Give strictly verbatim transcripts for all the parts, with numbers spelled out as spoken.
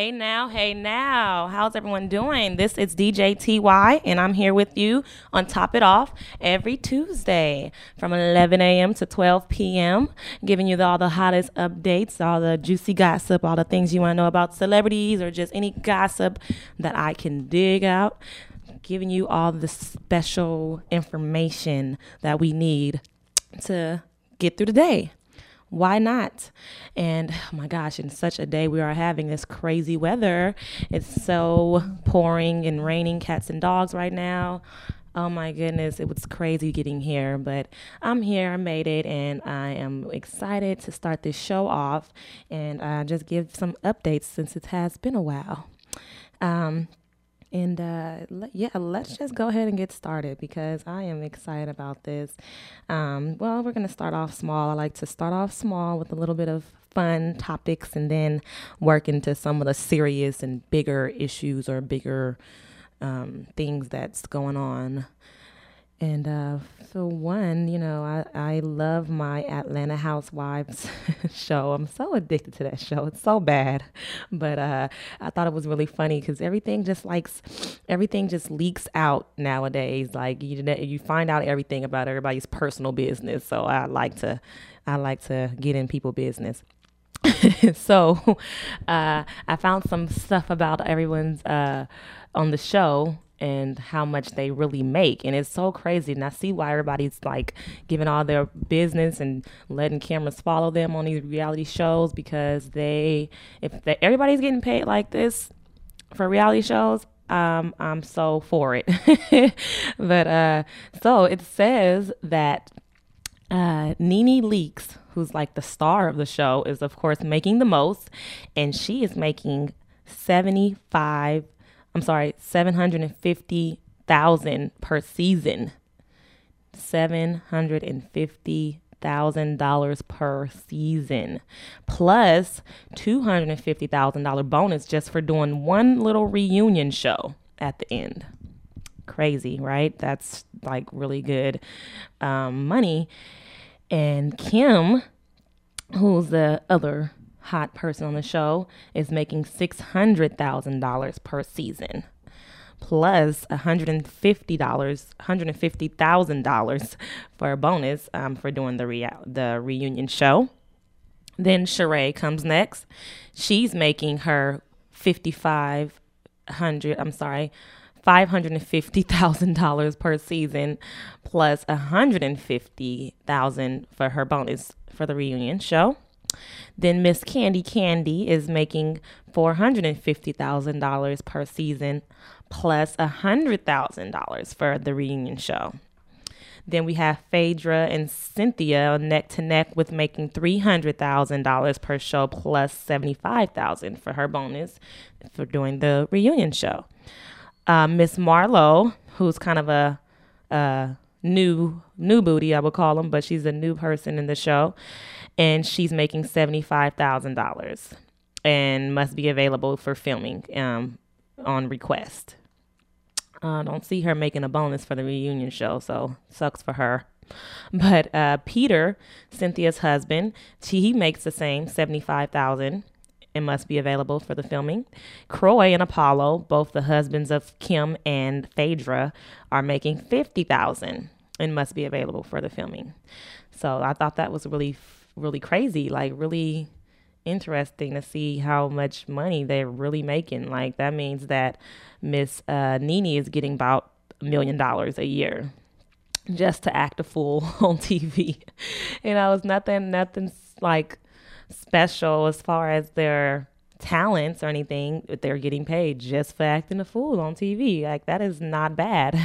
Hey now, hey now. How's everyone doing? This is D J T Y, and I'm here with you on Top It Off every Tuesday from eleven a m to twelve p m, giving you the, all the hottest updates, all the juicy gossip, all the things you want to know about celebrities or just any gossip that I can dig out, giving you all the special information that we need to get through the day. Why not? And oh my gosh, in such a day we are having this crazy weather. It's so pouring and raining cats and dogs right now. Oh my goodness, it was crazy getting here, but I'm here, I made it, and I am excited to start this show off and uh, just give some updates since it has been a while. Um, and uh, le- yeah, let's just go ahead and get started because I am excited about this. Um, well, we're going to start off small. I like to start off small with a little bit of fun topics and then work into some of the serious and bigger issues or bigger um, things that's going on. And uh, for one, you know, I, I love my Atlanta Housewives show. I'm so addicted to that show. It's so bad. But uh, I thought it was really funny because everything just likes, everything just leaks out nowadays. Like you, you find out everything about everybody's personal business. So I like to, I like to get in people's business. so uh, I found some stuff about everyone's uh, on the show and how much they really make. And it's so crazy. And I see why everybody's like giving all their business and letting cameras follow them on these reality shows because they, if they, everybody's getting paid like this for reality shows, um, I'm so for it. but uh, so it says that uh, Nene Leakes, who's like the star of the show, is of course making the most, and she is making seventy-five I'm sorry, seven hundred fifty thousand dollars per season. seven hundred fifty thousand dollars per season. Plus two hundred fifty thousand dollars bonus just for doing one little reunion show at the end. Crazy, right? That's like really good um, money. And Kim, who's the other hot person on the show, is making six hundred thousand dollars per season, plus one hundred fifty dollars one hundred fifty thousand dollars for a bonus um, for doing the rea- the reunion show. Then Sheree comes next. She's making her fifty-five hundred I'm sorry, five hundred fifty thousand dollars per season, plus one hundred fifty thousand dollars for her bonus for the reunion show. Then Miss Candy Candy is making four hundred fifty thousand dollars per season, plus one hundred thousand dollars for the reunion show. Then we have Phaedra and Cynthia neck to neck with making three hundred thousand dollars per show, plus seventy-five thousand dollars for her bonus for doing the reunion show. Uh, Miss Marlo, who's kind of a, a new new booty, I would call him, but she's a new person in the show. And she's making seventy-five thousand dollars and must be available for filming um, on request. I uh, don't see her making a bonus for the reunion show, so sucks for her. But uh, Peter, Cynthia's husband, she, he makes the same, seventy-five thousand dollars and must be available for the filming. Croy and Apollo, both the husbands of Kim and Phaedra, are making fifty thousand dollars and must be available for the filming. So I thought that was really really crazy, like really interesting to see how much money they're really making. Like that means that Miss uh, Nene is getting about a million dollars a year just to act a fool on T V. You know, it's nothing, nothing like special as far as their talents or anything. They're getting paid just for acting a fool on T V. Like that is not bad.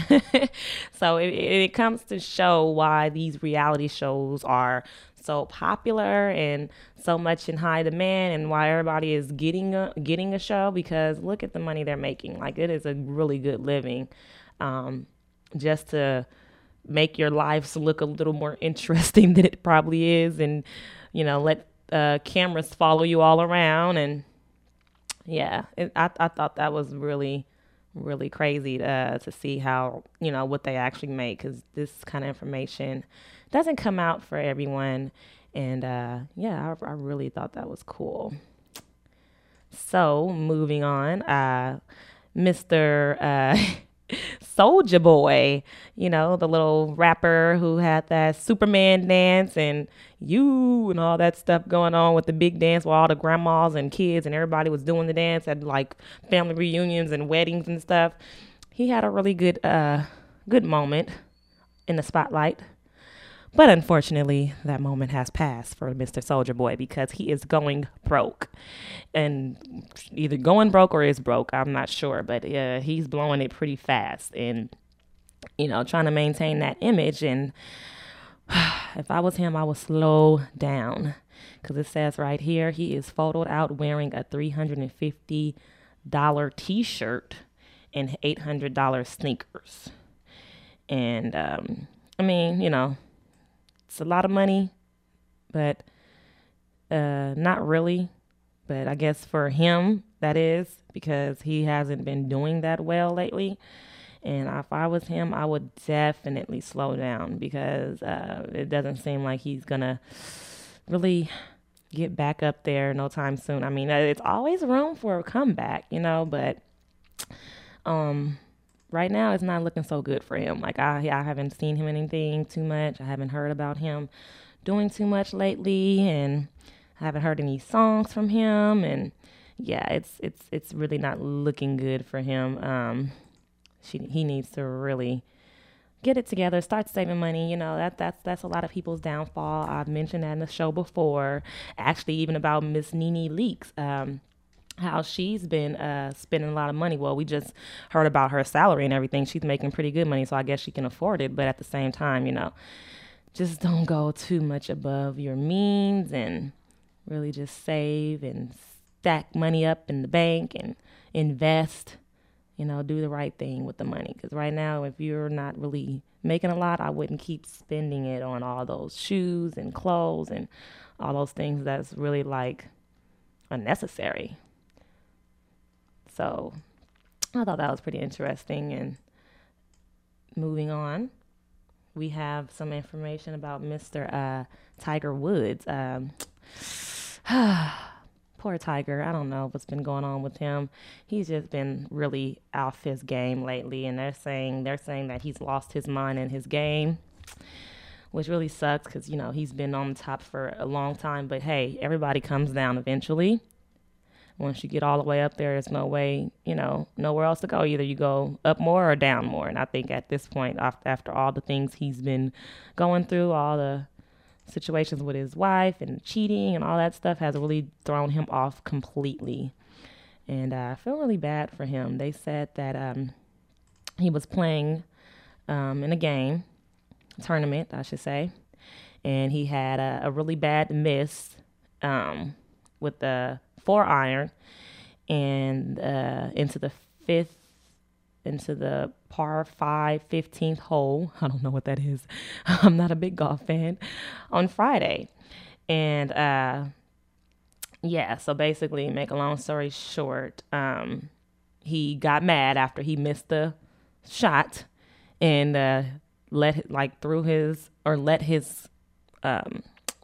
So it, it comes to show why these reality shows are so popular and so much in high demand, and why everybody is getting a, getting a show, because look at the money they're making. Like it is a really good living, um, just to make your lives look a little more interesting than it probably is, and you know, let uh, cameras follow you all around. And yeah, it, I I thought that was really really crazy to uh, to see how, you know, what they actually make, because this kind of information doesn't come out for everyone. And uh, yeah, I, I really thought that was cool. So moving on, uh, Mister Uh, Soldier Boy, you know, the little rapper who had that Superman dance and you and all that stuff going on with the big dance where all the grandmas and kids and everybody was doing the dance at like family reunions and weddings and stuff. He had a really good uh good moment in the spotlight. But unfortunately, that moment has passed for Mister Soldier Boy because he is going broke. And either going broke or is broke, I'm not sure. But uh, he's blowing it pretty fast and, you know, trying to maintain that image. And if I was him, I would slow down because it says right here he is photoed out wearing a three hundred fifty dollars t shirt and eight hundred dollars sneakers. And, um, I mean, you know, it's a lot of money, but uh, not really. But I guess for him, that is because he hasn't been doing that well lately. And if I was him, I would definitely slow down because uh, it doesn't seem like he's going to really get back up there no time soon. I mean, uh, it's always room for a comeback, you know, but um, right now it's not looking so good for him. Like I, I haven't seen him anything too much. I haven't heard about him doing too much lately, and I haven't heard any songs from him. And yeah, it's it's it's really not looking good for him. Um, she he needs to really get it together, start saving money. You know that that's that's a lot of people's downfall. I've mentioned that in the show before, actually, even about Miss Nene Leaks. Um, how she's been uh, spending a lot of money. Well, we just heard about her salary and everything. She's making pretty good money, so I guess she can afford it. But at the same time, you know, just don't go too much above your means and really just save and stack money up in the bank and invest. You know, do the right thing with the money. Because right now, if you're not really making a lot, I wouldn't keep spending it on all those shoes and clothes and all those things that's really like unnecessary. So I thought that was pretty interesting. And moving on, we have some information about Mister Uh, Tiger Woods. Um, poor Tiger. I don't know what's been going on with him. He's just been really off his game lately, and they're saying they're saying that he's lost his mind in his game, which really sucks because you know he's been on top for a long time. But hey, everybody comes down eventually. Once you get all the way up there, there's no way, you know, nowhere else to go. Either you go up more or down more. And I think at this point, after all the things he's been going through, all the situations with his wife and cheating and all that stuff has really thrown him off completely. And uh, I feel really bad for him. They said that um, he was playing um, in a game, tournament, I should say, and he had a, a really bad miss um, with the four iron and uh, into the fifth, into the par five fifteenth hole. I don't know what that is. I'm not a big golf fan. On Friday. And uh, yeah, so basically, make a long story short, um, he got mad after he missed the shot and uh, let like threw his or let his um,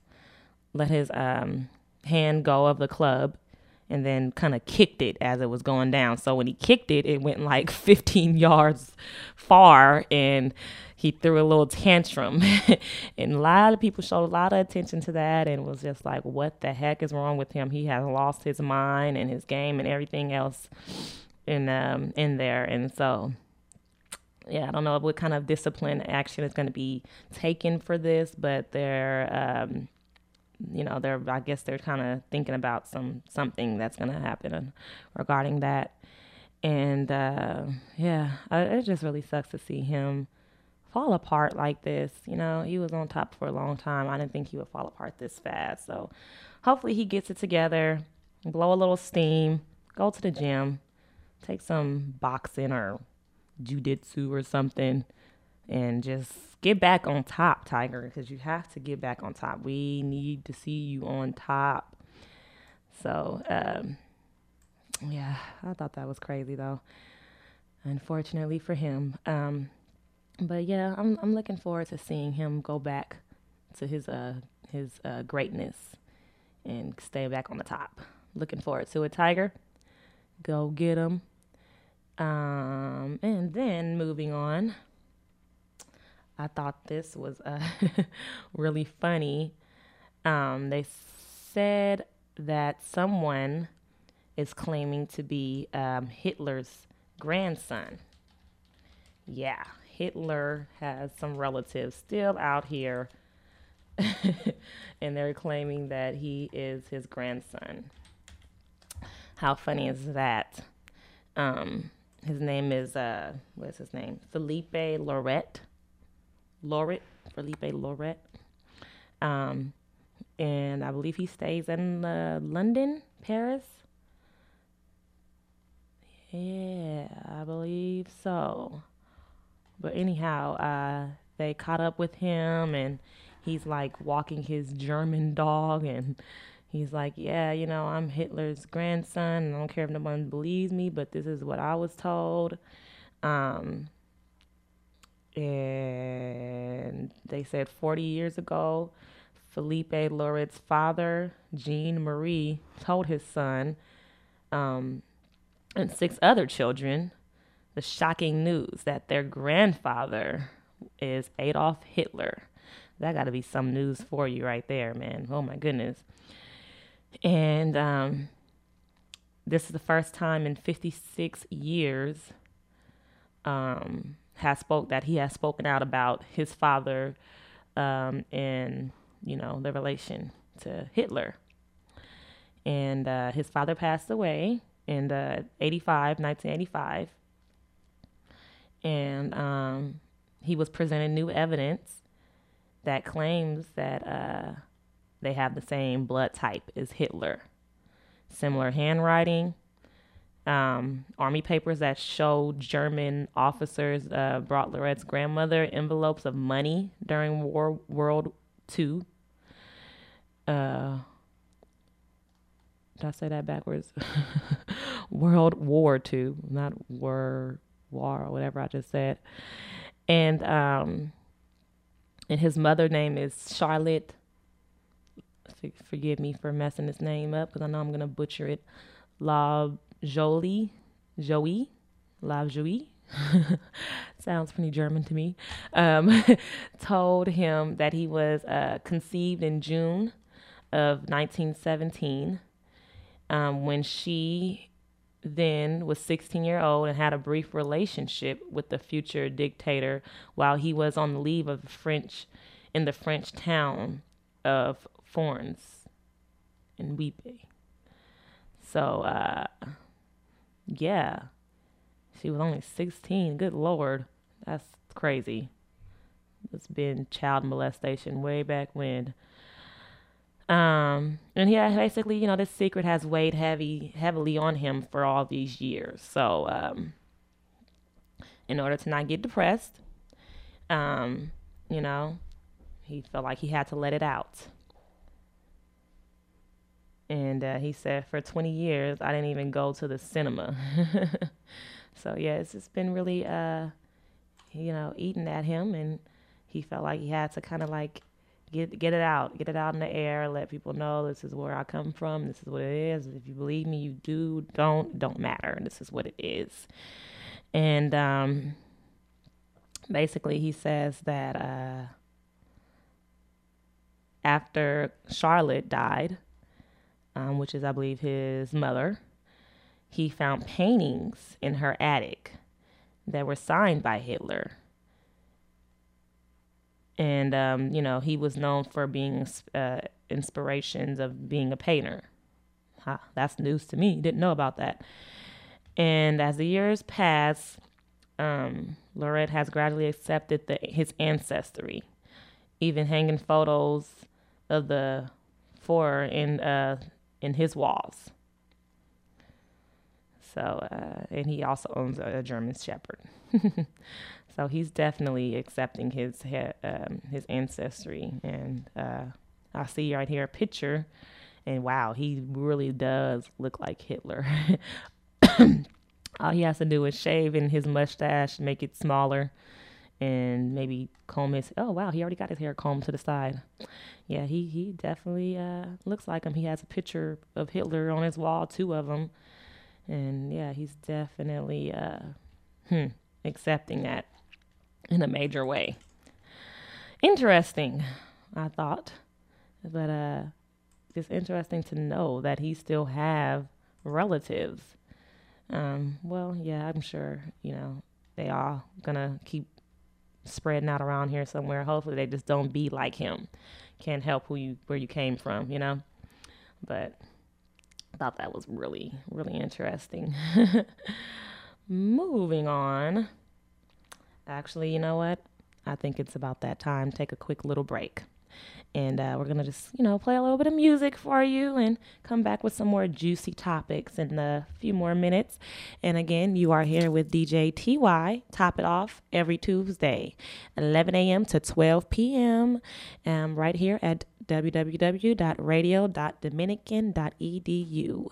let his um, hand go of the club and then kind of kicked it as it was going down. So when he kicked it, it went like fifteen yards far, and he threw a little tantrum. And a lot of people showed a lot of attention to that and was just like, what the heck is wrong with him? He has lost his mind and his game and everything else in um in there. And so yeah, I don't know what kind of discipline action is going to be taken for this, but they're um you know, they're, I guess they're kind of thinking about some, something that's going to happen regarding that. And, uh, yeah, it just really sucks to see him fall apart like this. You know, he was on top for a long time. I didn't think he would fall apart this fast. So hopefully he gets it together, blow a little steam, go to the gym, take some boxing or jujitsu or something, and just get back on top, Tiger, because you have to get back on top. We need to see you on top. So, um, yeah, I thought that was crazy, though, unfortunately for him. Um, but, yeah, I'm I'm looking forward to seeing him go back to his uh his uh, greatness and stay back on the top. Looking forward to it, Tiger. Go get him. Um, and then moving on, I thought this was uh, really funny. Um, they said that someone is claiming to be um, Hitler's grandson. Yeah, Hitler has some relatives still out here, and they're claiming that he is his grandson. How funny is that? Um, his name is, uh, what's his name? Felipe Loret. Loret, Felipe Loret. Um, and I believe he stays in uh, London, Paris. Yeah, I believe so. But anyhow, uh, they caught up with him, and he's like walking his German dog, and he's like, yeah, you know, I'm Hitler's grandson, and I don't care if no one believes me, but this is what I was told. Um, and they said forty years ago, Felipe Loret's father, Jean Marie, told his son um, and six other children the shocking news that their grandfather is Adolf Hitler. That got to be some news for you right there, man. Oh my goodness. And um, this is the first time in fifty-six years um, has spoke that he has spoken out about his father um, and, you know, the relation to Hitler. And uh, his father passed away in uh, eighty-five, nineteen eighty-five. And um, he was presenting new evidence that claims that uh, they have the same blood type as Hitler. Similar handwriting, um, army papers that show German officers uh, brought Loret's grandmother envelopes of money during war, World Two. Uh, did I say that backwards? World War Two, not War War or whatever I just said. And um, and his mother name is Charlotte. Forgive me for messing his name up because I know I'm gonna butcher it. La Jolie, Joey, La Joie. Sounds pretty German to me. Um, told him that he was uh, conceived in June of nineteen seventeen, um, when she then was sixteen years old and had a brief relationship with the future dictator while he was on the leave of the French in the French town of Fornes in Weepy. So, uh, yeah, she was only sixteen. Good Lord, that's crazy. It's been child molestation way back when. Um, and yeah, basically, you know, this secret has weighed heavy, heavily on him for all these years. So, um, in order to not get depressed, um, you know, he felt like he had to let it out. And uh, he said, for twenty years, I didn't even go to the cinema. So, yeah, it's just been really, uh, you know, eating at him. And he felt like he had to kind of like get get it out, get it out in the air, let people know this is where I come from. This is what it is. If you believe me, you do, don't, don't matter. This is what it is. And um, basically he says that uh, after Charlotte died, um, which is, I believe, his mother, he found paintings in her attic that were signed by Hitler. And, um, you know, he was known for being uh, inspirations of being a painter. Huh, that's news to me. Didn't know about that. And as the years pass, um, Loret has gradually accepted the, his ancestry, even hanging photos of the four in uh, in his walls. So, uh, and he also owns a, a German Shepherd. So he's definitely accepting his um, his ancestry. And uh, I see right here a picture, and wow, he really does look like Hitler. All he has to do is shave in his mustache, make it smaller, and maybe comb his. Oh wow, he already got his hair combed to the side. Yeah, he he definitely uh, looks like him. He has a picture of Hitler on his wall, two of them, and yeah, he's definitely uh, hmm, accepting that in a major way. Interesting, I thought, but uh, it's interesting to know that he still have relatives. Um, well, yeah, I'm sure, you know, they all gonna keep spreading out around here somewhere. Hopefully they just don't be like him. Can't help who you, where you came from, you know? But I thought that was really, really interesting. Moving on. Actually, you know what? I think it's about that time. Take a quick little break. And uh, we're going to just, you know, play a little bit of music for you and come back with some more juicy topics in a few more minutes. And again, you are here with D J T Y, Top It Off, every Tuesday, eleven a.m. to twelve p.m. Um, right here at w w w dot radio dot dominican dot e d u.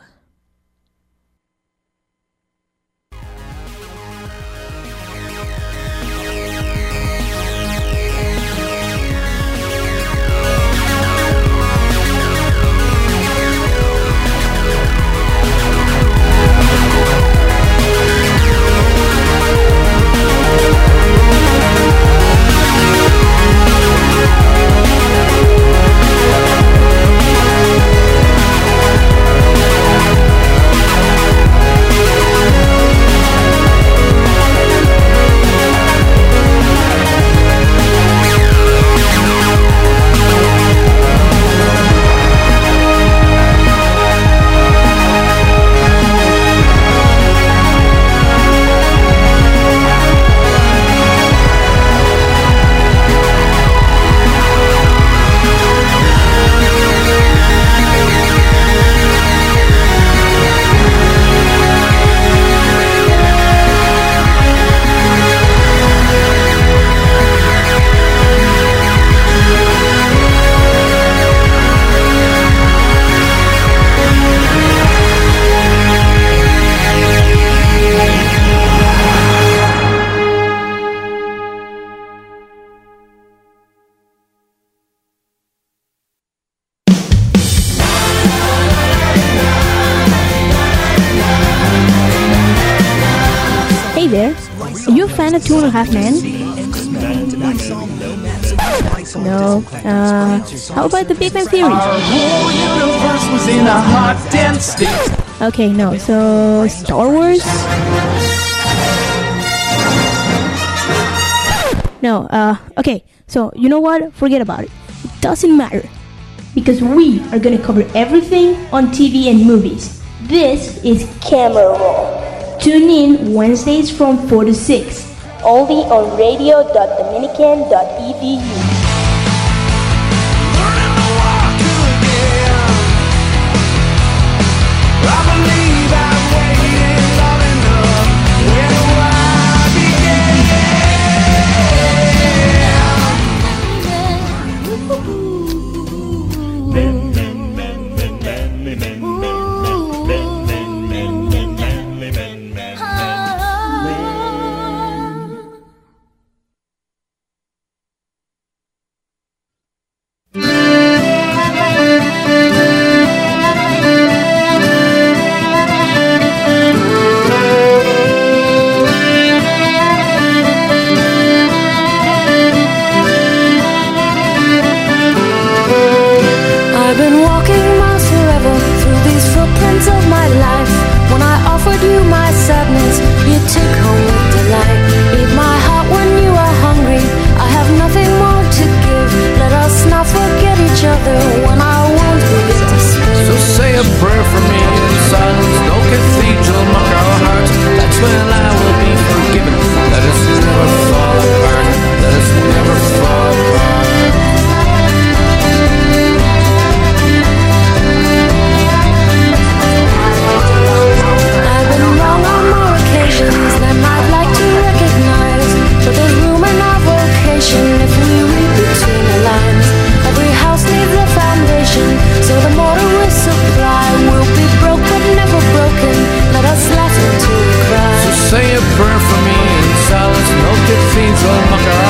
There. Are you a fan of Two and a Half Men? No. Uh, how about the Big Bang Theory? Okay, no. So, Star Wars? No. Uh, okay. So, you know what? Forget about it. It doesn't matter. Because we are gonna cover everything on T V and movies. This is Camera Roll. Tune in Wednesdays from four to six, only on radio dot dominican dot e d u. Say a prayer for me in silence, no cathedral, muck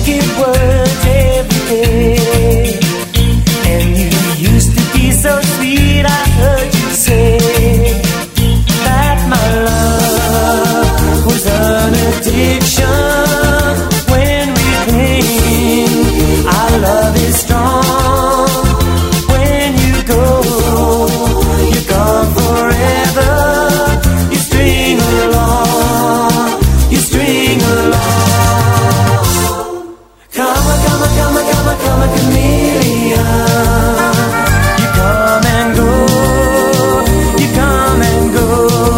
wicked words every day. And you used to be so sweet, I heard you say that my love was an addiction. When we cling, our love is strong. When you go, you're gone forever. You string along, you string along. Come a, come a, come a, come a, come a chameleon. You come and go, you come and go.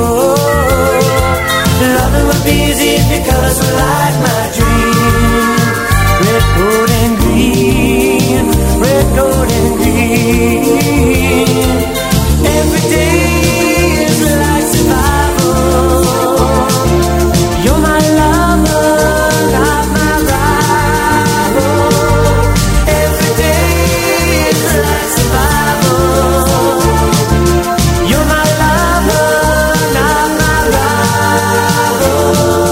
Loving would be easy if your colors were like my dream. Red, gold, and green, red, gold, and green. Every day is like survival. You're my lover, not my rival. Every day is like survival. You're my lover, not my rival.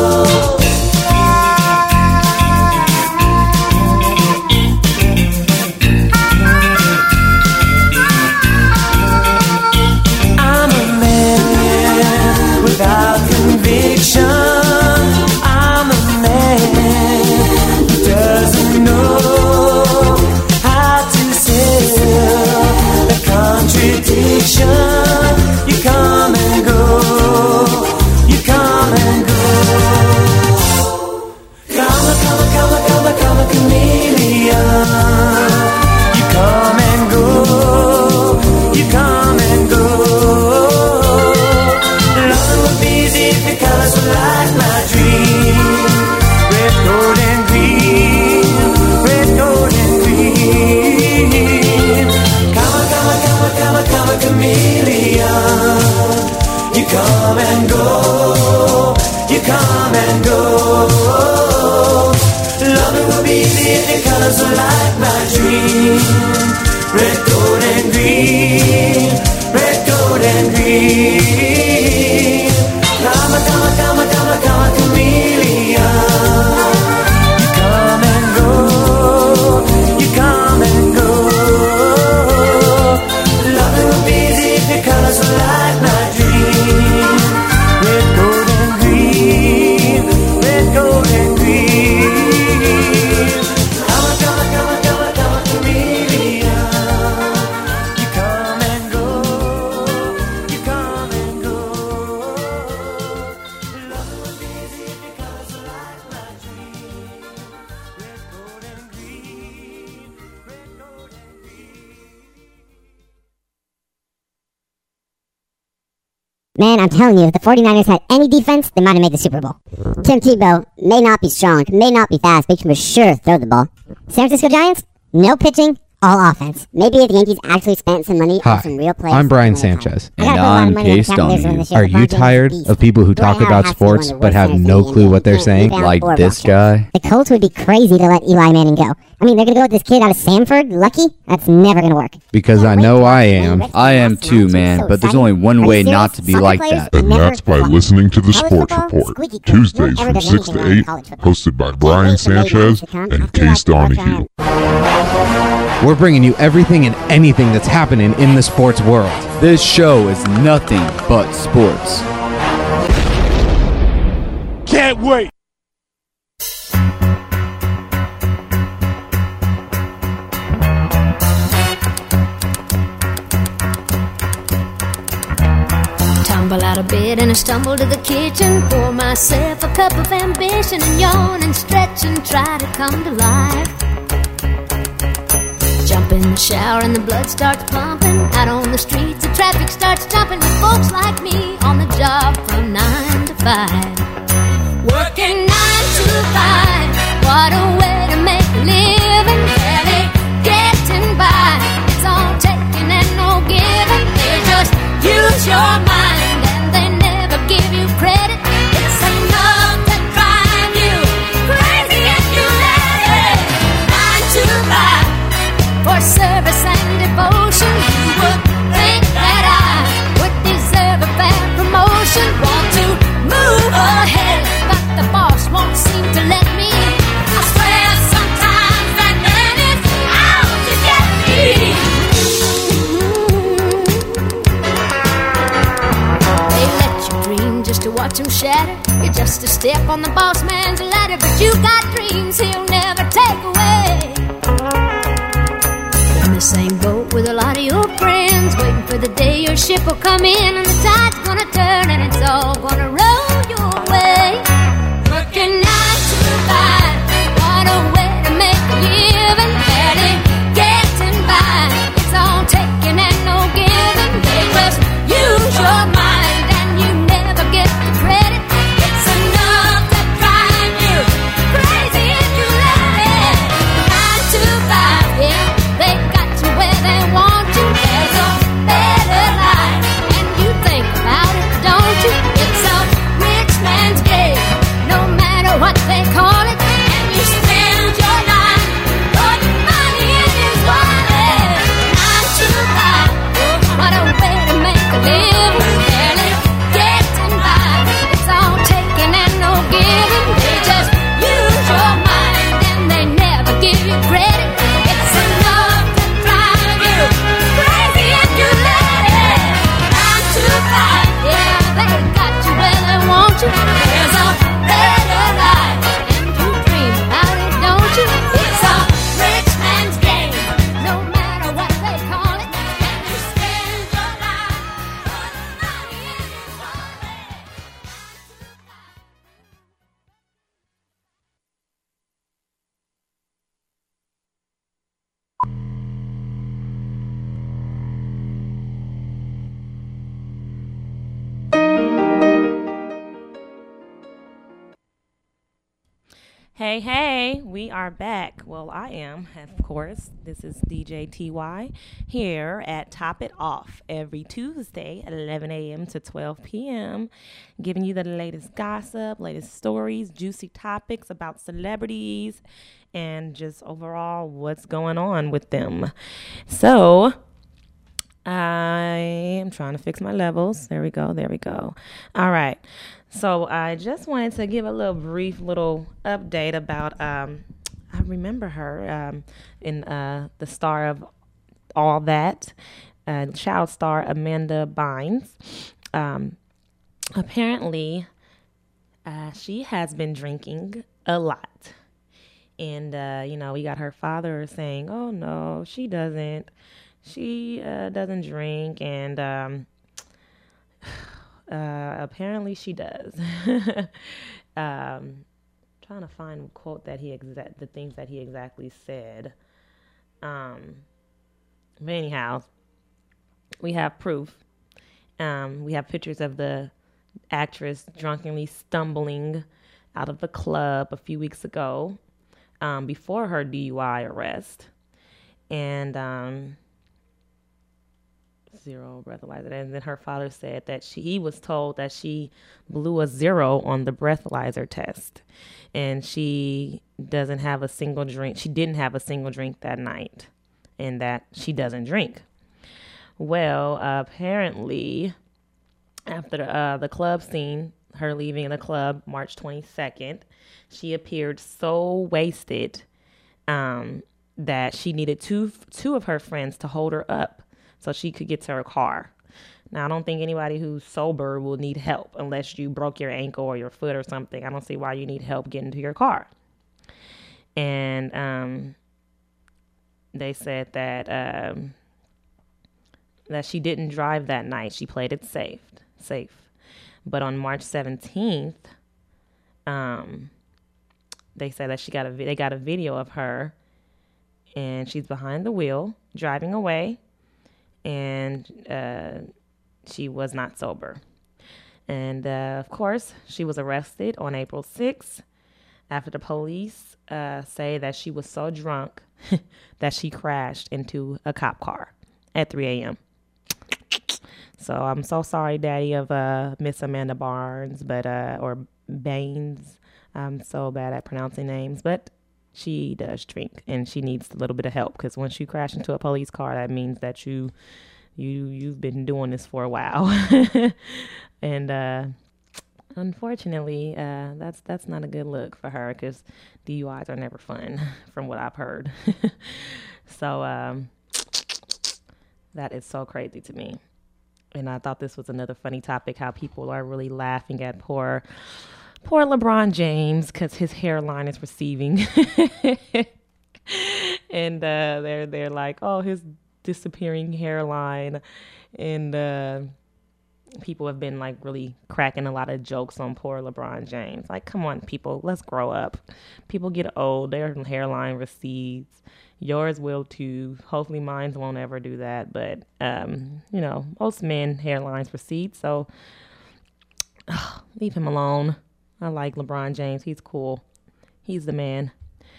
I'm a man without conviction. I'm a man who doesn't know how to sell the contradiction. You come and go, you come and go. Come a, come a, come a, come a, come a chameleon. You come and go, you come and go. Loving would be easy if your colors were like my dream. Red, gold, and green, red, gold, and green. Come a, come a, come a, come a, come a chameleon. You come and go, you come and go. Loving would be easy if your colors were like my dream. Red, gold, and green, red, gold, and green. Come a, come a, come a, come a, come a chameleon. You come and go, you come and go. Loving would be easy if your colors were like my dream. Red, gold, and green, red, gold, and green. Come a, come a, come a, come a, come a chameleon. You come and go, you come and go. Loving would be easy if your colors were like my dream. Red, gold, and green, red, gold, and green. Man, I'm telling you, if the 49ers had any defense, they might have made the Super Bowl. Tim Tebow may not be strong, may not be fast, but he can for sure throw the ball. San Francisco Giants, no pitching, all offense. Maybe if the Yankees actually spent some money Hi, on some real players. I'm Brian some other time. Sanchez. I gotta And put a lot of I'm money on the Case Cavaliers to win Donahue. this year. Are LeBron you James is a tired beast. of people who Dwight talk Howard about has to be one sports of the but worst have centers no in the clue N B A. what they're Can't saying? rebound Like or this block shots. guy. The Colts would be crazy to let Eli Manning go. I mean, they're going to go with this kid out of Samford, Lucky? That's never going to work. Because I Can't know wait I to am. watch I am West too, Nine. man, So but there's exciting. only one Are you way serious? not to be Soccer like players that. And never that's by flop. listening to the College Sports football, Report, squeaky clean. Tuesdays Won't ever from get six to anything wrong in eight, college football. hosted by Can't Brian wait for May Sanchez to come. I and feel Case like the Bucks Donahue. are- We're bringing you everything and anything that's happening in the sports world. This show is nothing but sports. Can't wait. Tumble out of bed and I stumble to the kitchen. Pour myself a cup of ambition and yawn and stretch and try to come to life. Jump in the shower and the blood starts pumping. Out on the streets the traffic starts jumping with folks like me on the job from nine to five. Working nine to five, what a way to make a living. Barely getting by, it's all taking and no giving. They just use your mind and they never give you credit. It's enough to drive you crazy if you let it. Nine to five, for service and devotion. You would think that I would deserve a fair promotion. Want to move ahead. just a step on the boss man's ladder, but you got dreams he'll never take away. In the same boat with a lot of your friends, waiting for the day your ship will come in and the tide's gonna turn and it's all gonna roll your way. Working nine to five, what a way to make a living, barely getting by. It's all taking and no giving. They just use your mind and you never get the credit. It's enough to drive you crazy if you let it. Nine to five, yeah, they got you where they want you. There's a better life, and you think about it, don't you? It's a rich man's game, no matter what they call it. And you spend your life putting money in his wallet. Nine to five, what a way to make a living, barely getting by. It's all taking and no giving. They just use your mind and they never give you credit. It's enough to drive you crazy if you let it. Nine to five, yeah, they got you where they want you. There's a better life, and you dream about it, don't you? It's a rich man's game, no matter what they call it. And you spend your life putting money in his wallet. Hey, hey, we are back. Well, I am, of course. This is D J T Y here at Top It Off every Tuesday at eleven a.m. to twelve p.m., giving you the latest gossip, latest stories, juicy topics about celebrities, and just overall what's going on with them. So, I am trying to fix my levels. There we go. There we go. All right. So I just wanted to give a little brief little update about, um, I remember her um, in uh, the star of All That, uh, child star Amanda Bynes. Um, apparently, uh, she has been drinking a lot. And, uh, you know, we got her father saying, oh, no, she doesn't. She uh, doesn't drink. And um, uh, apparently she does. um, trying to find a quote that he exact the things that he exactly said. Um, but anyhow, we have proof. Um, we have pictures of the actress drunkenly stumbling out of the club a few weeks ago, um, before her D U I arrest. And um, zero breathalyzer. And then her father said that she, he was told that she blew a zero on the breathalyzer test. And she doesn't have a single drink. She didn't have a single drink that night. And that she doesn't drink. Well, uh, apparently, after uh, the club scene, her leaving the club March twenty-second, she appeared so wasted um, that she needed two two of her friends to hold her up so she could get to her car. Now, I don't think anybody who's sober will need help unless you broke your ankle or your foot or something. I don't see why you need help getting to your car. And um, they said that um, that she didn't drive that night. She played it safe, safe. But on March seventeenth, um, they said that she got a they got a video of her, and she's behind the wheel driving away, and uh, she was not sober. And uh, of course, she was arrested on April sixth after the police uh, say that she was so drunk that she crashed into a cop car at three a.m. So I'm so sorry, Daddy, of uh, Miss Amanda Barnes, but uh, or Baines. I'm so bad at pronouncing names, but she does drink, and she needs a little bit of help, because once you crash into a police car, that means that you you you've been doing this for a while. And uh, unfortunately, uh, that's that's not a good look for her, because D U Is are never fun, from what I've heard. So um, that is so crazy to me. And I thought this was another funny topic, how people are really laughing at poor poor LeBron James, because his hairline is receding. And uh, they're they're like, oh, his disappearing hairline. And uh, people have been like really cracking a lot of jokes on poor LeBron James. Like, come on, people, let's grow up. People get old, their hairline recedes. Yours will too. Hopefully mine won't ever do that. But, um, you know, most men hairlines recede. So ugh, leave him alone. I like LeBron James. He's cool. He's the man.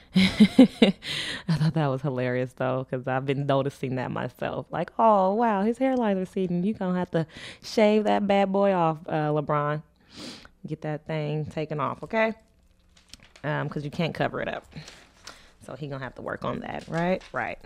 I thought that was hilarious though, because I've been noticing that myself. Like, oh wow, his hairline's receding. You gonna have to shave that bad boy off, uh, LeBron. Get that thing taken off, okay? Um, because you can't cover it up. So he gonna have to work on that, right? Right.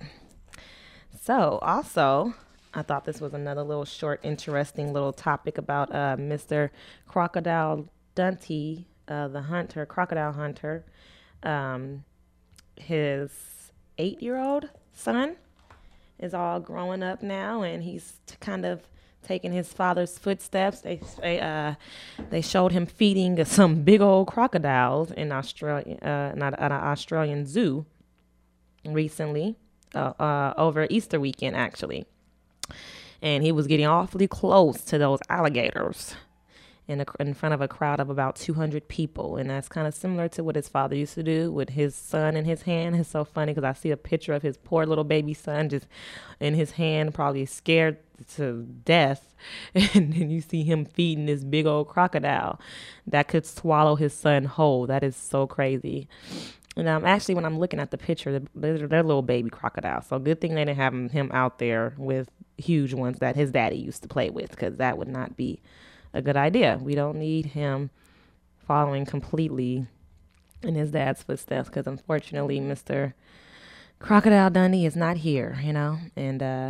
So also, I thought this was another little short, interesting little topic about uh, Mister Crocodile Dundee, uh, the hunter, crocodile hunter. Um, his eight-year-old son is all growing up now, and he's t- kind of taking his father's footsteps. They they, uh, they showed him feeding some big old crocodiles in Australia, uh, not at an Australian zoo recently, uh, uh, over Easter weekend actually, and he was getting awfully close to those alligators in a, in front of a crowd of about two hundred people. And that's kind of similar to what his father used to do with his son in his hand. It's so funny because I see a picture of his poor little baby son just in his hand, probably scared to death. And then you see him feeding this big old crocodile that could swallow his son whole. That is so crazy. And um, actually, when I'm looking at the picture, they're, they're little baby crocodiles. So good thing they didn't have him, him out there with huge ones that his daddy used to play with, because that would not be a good idea. We don't need him following completely in his dad's footsteps, because unfortunately Mister Crocodile Dundee is not here, you know, and uh,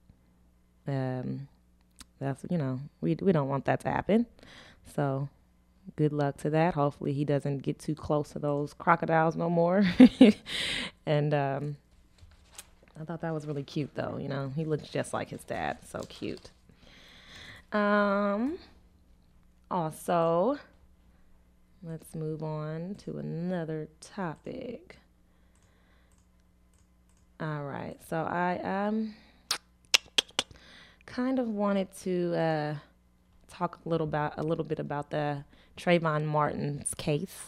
um, that's, you know, we we don't want that to happen. So good luck to that. Hopefully he doesn't get too close to those crocodiles no more. And um, I thought that was really cute, though. You know, he looks just like his dad. So cute. Um. Also, let's move on to another topic. All right. So I um kind of wanted to uh, talk a little about a little bit about the Trayvon Martin's case.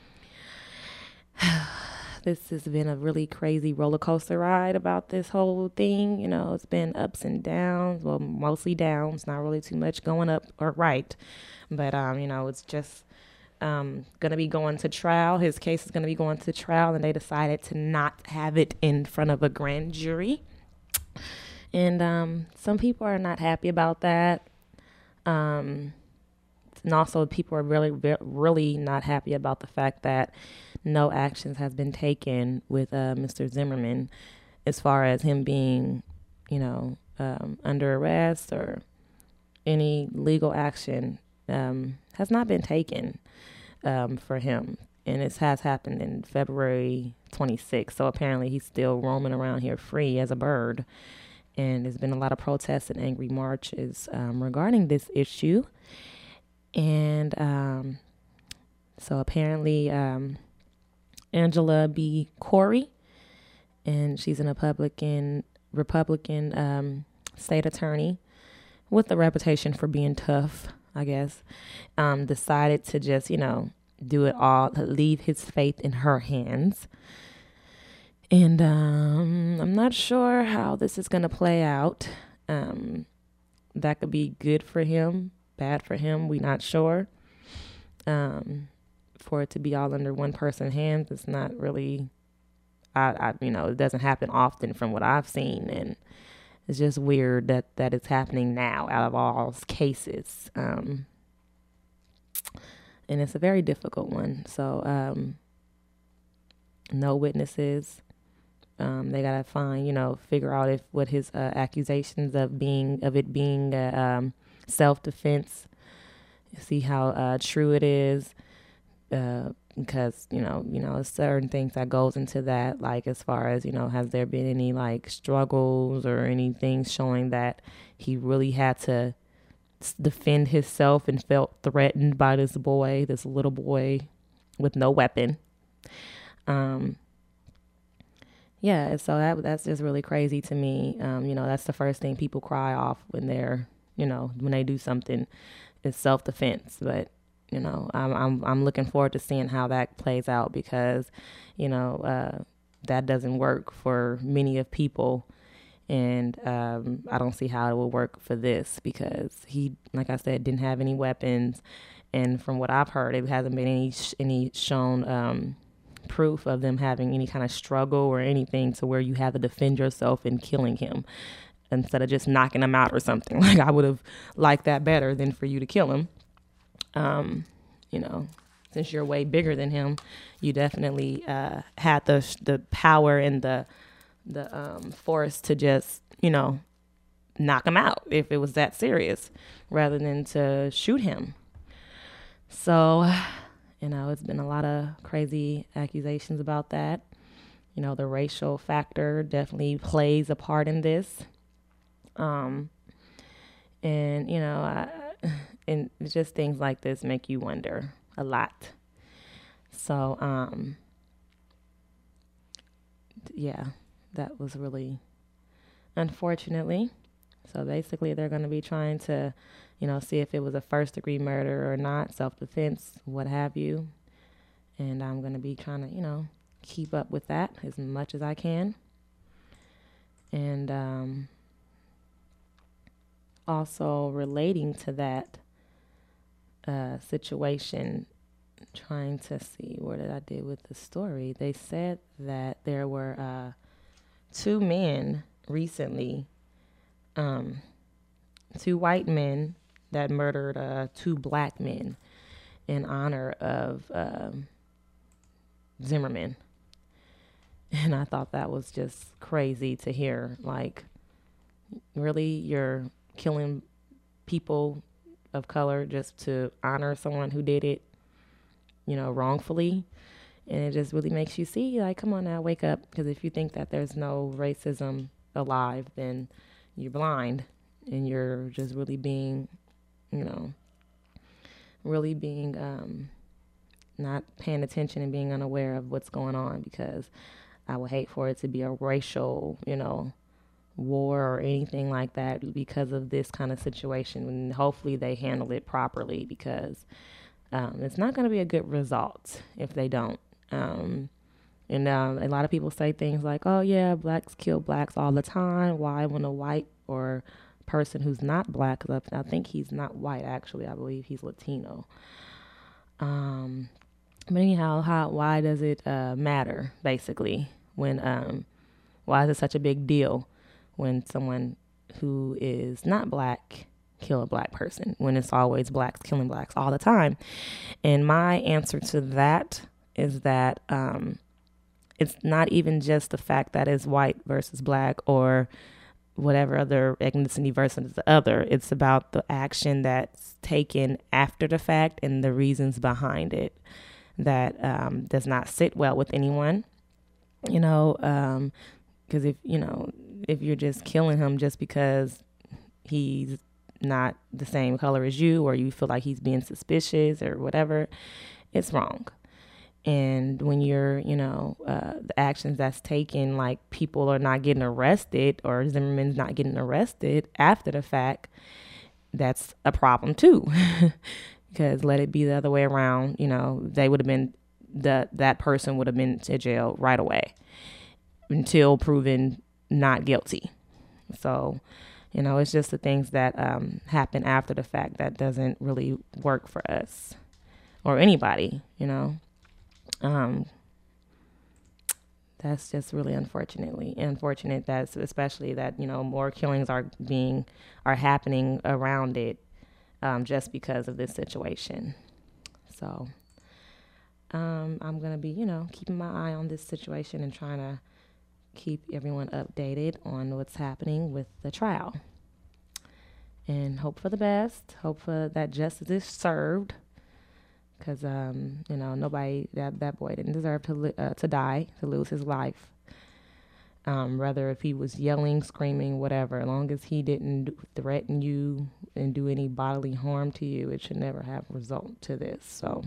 This has been a really crazy roller coaster ride about this whole thing. You know, it's been ups and downs. Well, mostly downs, not really too much going up or right. But, um, you know, it's just um, going to be going to trial. His case is going to be going to trial, and they decided to not have it in front of a grand jury. And um, some people are not happy about that. Um, and also people are really, really not happy about the fact that no actions has been taken with uh, Mister Zimmerman as far as him being, you know, um, under arrest, or any legal action um, has not been taken um, for him. And it has happened in February twenty-sixth. So apparently he's still roaming around here free as a bird. And there's been a lot of protests and angry marches um, regarding this issue. And um, so apparently um, Angela B. Corey, and she's an Republican, Republican um, state attorney with a reputation for being tough, I guess, um, decided to just, you know, do it all, leave his fate in her hands. And um, I'm not sure how this is going to play out. Um, that could be good for him, bad for him. We're not sure. Um, for it to be all under one person's hands, it's not really, I, I, you know, it doesn't happen often from what I've seen. And it's just weird that, that it's happening now out of all cases. Um, and it's a very difficult one. So um, no witnesses. Um, they gotta find, you know, figure out if what his uh, accusations of being of it being uh, um, self-defense, see how uh, true it is, uh, because you know, you know, certain things that goes into that, like as far as, you know, has there been any like struggles or anything showing that he really had to s- defend himself and felt threatened by this boy, this little boy with no weapon. Um, yeah, so that that's just really crazy to me. Um, you know, that's the first thing people cry off when they're, you know, when they do something, is self-defense. But, you know, I'm I'm I'm looking forward to seeing how that plays out, because, you know, uh, that doesn't work for many of people. And um, I don't see how it will work for this, because he, like I said, didn't have any weapons. And from what I've heard, it hasn't been any sh- any shown um, proof of them having any kind of struggle or anything to where you have to defend yourself in killing him instead of just knocking him out or something. Like, I would have liked that better than for you to kill him. Um, you know, since you're way bigger than him, you definitely uh, had the the power and the the um, force to just, you know, knock him out if it was that serious, rather than to shoot him. So, you know, it's been a lot of crazy accusations about that. You know, the racial factor definitely plays a part in this. Um, and, you know, I, and just things like this make you wonder a lot. So, um, yeah, that was really unfortunately. So basically they're going to be trying to, you know, see if it was a first degree murder or not, self-defense, what have you. And I'm going to be trying to, you know, keep up with that as much as I can. And um, also relating to that uh, situation, trying to see where did I did with the story. They said that there were uh, two men recently, um, two white men that murdered uh, two black men in honor of um, Zimmerman. And I thought that was just crazy to hear. Like, really, you're killing people of color just to honor someone who did it, you know, wrongfully? And it just really makes you see, like, come on now, wake up. Because if you think that there's no racism alive, then you're blind, and you're just really being, you know, really being um, not paying attention and being unaware of what's going on. Because I would hate for it to be a racial, you know, war or anything like that because of this kind of situation. And hopefully they handle it properly, because um, it's not going to be a good result if they don't. Um, and um, a lot of people say things like, oh, yeah, blacks kill blacks all the time. Why, when a white or person who's not black, 'cause I think he's not white, actually. I believe he's Latino. Um, but anyhow, how, why does it uh, matter, basically, when um, why is it such a big deal when someone who is not black kill a black person, when it's always blacks killing blacks all the time? And my answer to that is that um, it's not even just the fact that it's white versus black or whatever other ethnicity versus the other. It's about the action that's taken after the fact and the reasons behind it that um, does not sit well with anyone. You know, um, because if, you know, if you're just killing him just because he's not the same color as you, or you feel like he's being suspicious or whatever, it's wrong. And when you're, you know, uh, the actions that's taken, like people are not getting arrested or Zimmerman's not getting arrested after the fact, that's a problem too. Because let it be the other way around, you know, they would have been, the that person would have been to jail right away until proven not guilty. So, you know, it's just the things that um, happen after the fact that doesn't really work for us or anybody, you know. Um, that's just really unfortunately unfortunate. That's especially that, you know, more killings are being are happening around it um, just because of this situation. So um, I'm gonna be, you know, keeping my eye on this situation and trying to keep everyone updated on what's happening with the trial, and hope for the best. Hope for that justice is served. Because, um, you know, nobody, that, that boy didn't deserve to li- uh, to die, to lose his life. Um, whether if he was yelling, screaming, whatever, as long as he didn't do- threaten you and do any bodily harm to you, it should never have result to this. So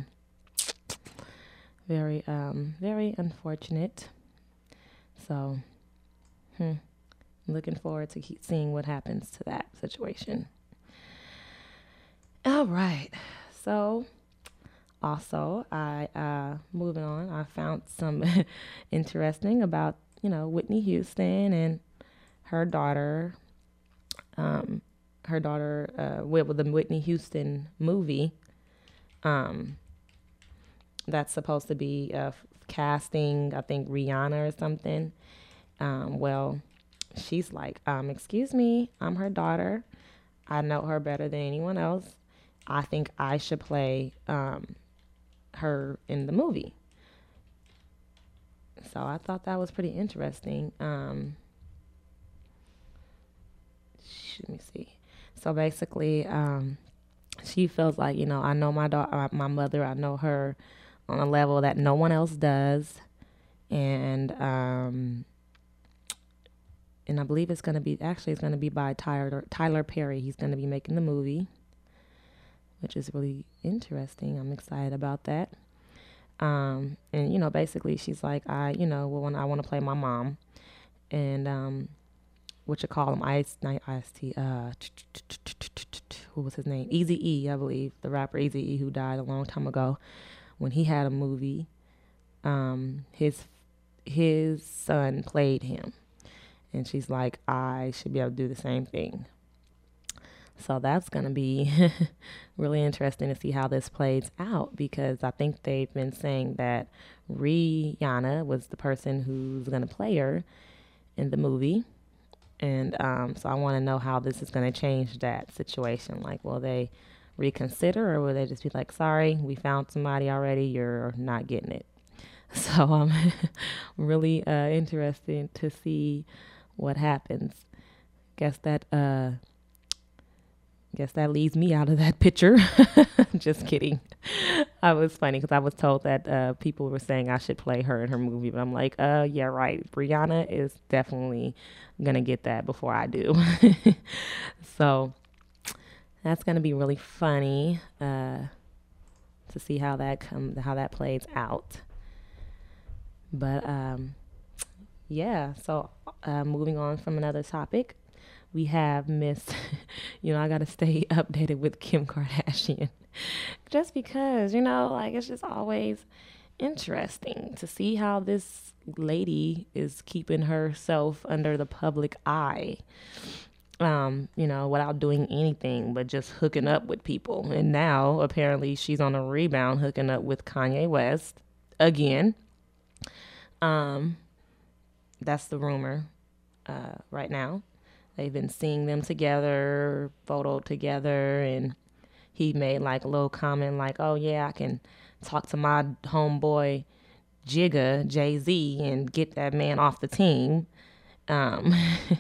very, um, very unfortunate. So, hmm, looking forward to keep seeing what happens to that situation. All right. So, also, I, uh, moving on, I found some interesting about, you know, Whitney Houston and her daughter, um, her daughter, uh, with, with the Whitney Houston movie, um, that's supposed to be uh, casting, I think, Rihanna or something. Um, well, she's like, um, excuse me, I'm her daughter. I know her better than anyone else. I think I should play um, her in the movie. So I thought that was pretty interesting. Um, let me see. So basically, um, she feels like, you know, I know my daughter, my mother, I know her on a level that no one else does. And, um, and I believe it's going to be, actually it's going to be by Tyler, Tyler Perry. He's going to be making the movie, which is really interesting. I'm excited about that. Um, and, you know, basically she's like, I, you know, well, when I want to play my mom, and, um, what you call him, Ice, not Ice T, uh, what was his name? Eazy-E, I believe, the rapper Eazy-E, who died a long time ago. When he had a movie, um, his, his son played him, and she's like, I should be able to do the same thing. So that's going to be really interesting to see how this plays out, because I think they've been saying that Rihanna was the person who's going to play her in the movie. And um, so I want to know how this is going to change that situation. Like, will they reconsider, or will they just be like, sorry, we found somebody already, you're not getting it? So I'm really uh, interested to see what happens. Guess that... Uh, Guess that leaves me out of that picture. Just kidding. I was funny because I was told that uh, people were saying I should play her in her movie. But I'm like, uh, yeah, right. Rihanna is definitely going to get that before I do. So that's going to be really funny uh, to see how that come, how that plays out. But um, yeah, so uh, moving on from another topic. We have Miss, you know, I got to stay updated with Kim Kardashian. Just because, you know, like, it's just always interesting to see how this lady is keeping herself under the public eye, um, you know, without doing anything but just hooking up with people. And now, apparently, she's on a rebound hooking up with Kanye West again. Um, that's the rumor uh, right now. They've been seeing them together, photoed together, and he made like a little comment like, oh yeah, I can talk to my homeboy Jigga, Jay-Z, and get that man off the team. Um,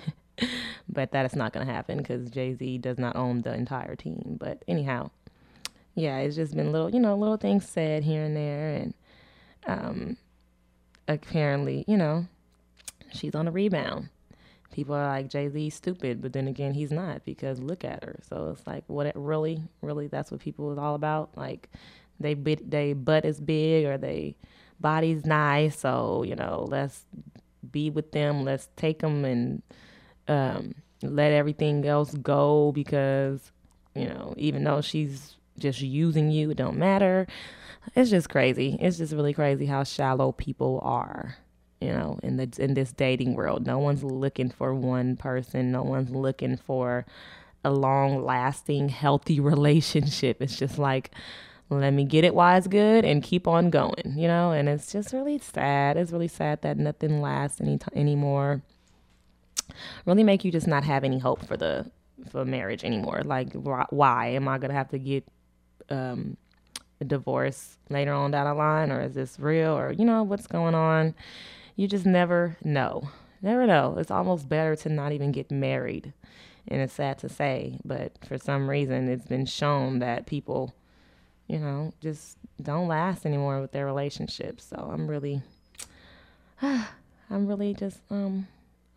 but that is not going to happen because Jay-Z does not own the entire team. But anyhow, yeah, it's just been little, you know, little things said here and there. And um, apparently, you know, she's on a rebound. People are like, Jay-Z's stupid, but then again, he's not, because look at her. So it's like, what? It really, really, that's what people is all about. Like, they bit, they butt is big, or they body's nice. So, you know, let's be with them. Let's take them and um, let everything else go, because, you know, even though she's just using you, it don't matter. It's just crazy. It's just really crazy how shallow people are. You know, in the in this dating world, no one's looking for one person. No one's looking for a long-lasting, healthy relationship. It's just like, let me get it while it's good and keep on going, you know? And it's just really sad. It's really sad that nothing lasts any t- anymore. Really make you just not have any hope for the for marriage anymore. Like, wh- why? Am I going to have to get um, a divorce later on down the line? Or is this real? Or, you know, what's going on? You just never know. Never know. It's almost better to not even get married. And it's sad to say, but for some reason it's been shown that people, you know, just don't last anymore with their relationships. So I'm really, I'm really just um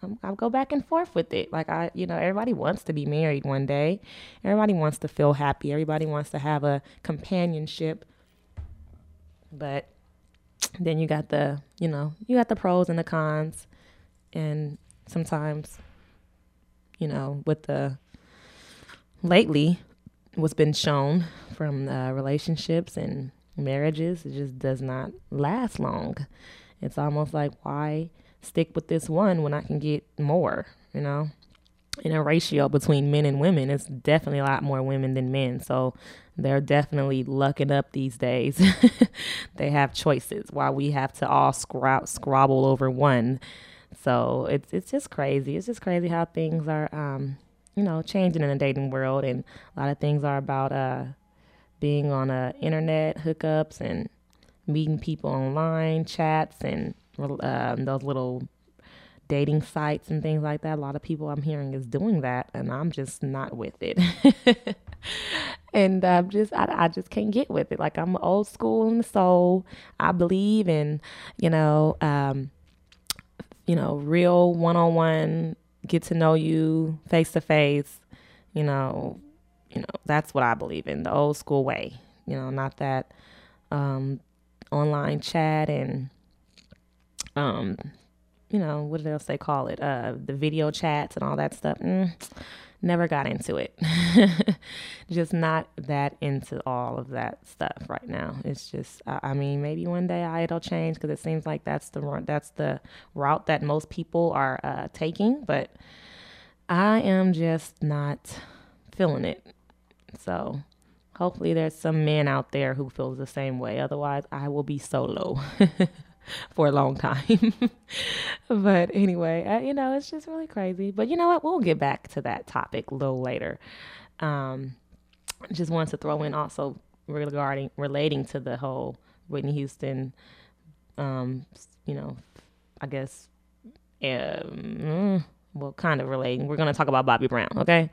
I'm, I'll go back and forth with it. Like I, you know, everybody wants to be married one day. Everybody wants to feel happy. Everybody wants to have a companionship. But then you got the, you know, you got the pros and the cons. And sometimes, you know, with the lately, what's been shown from uh, relationships and marriages, it just does not last long. It's almost like, why stick with this one when I can get more, you know? In a ratio between men and women, it's definitely a lot more women than men. So they're definitely lucking up these days. They have choices while we have to all scrab- scrabble over one. So it's it's just crazy. It's just crazy how things are, um, you know, changing in the dating world. And a lot of things are about uh, being on uh, internet hookups and meeting people online, chats, and uh, those little dating sites and things like that. A lot of people I'm hearing is doing that, and I'm just not with it. And I'm just, I, I just can't get with it. Like, I'm old school in the soul. I believe in, you know, um, you know, real one-on-one, get to know you face to face. You know, you know, that's what I believe in, the old school way. You know, not that um, online chat and um. you know, what else they call it? Uh, the video chats and all that stuff. Mm, never got into it. Just not that into all of that stuff right now. It's just, I, I mean, maybe one day I, it'll change because it seems like that's the that's the route that most people are uh, taking. But I am just not feeling it. So hopefully there's some man out there who feels the same way. Otherwise, I will be solo. For a long time. But anyway, uh, you know, it's just really crazy. But you know what? We'll get back to that topic a little later. Um, just wanted to throw in also regarding relating to the whole Whitney Houston, um, you know, I guess, um, well, kind of relating. We're going to talk about Bobby Brown, okay?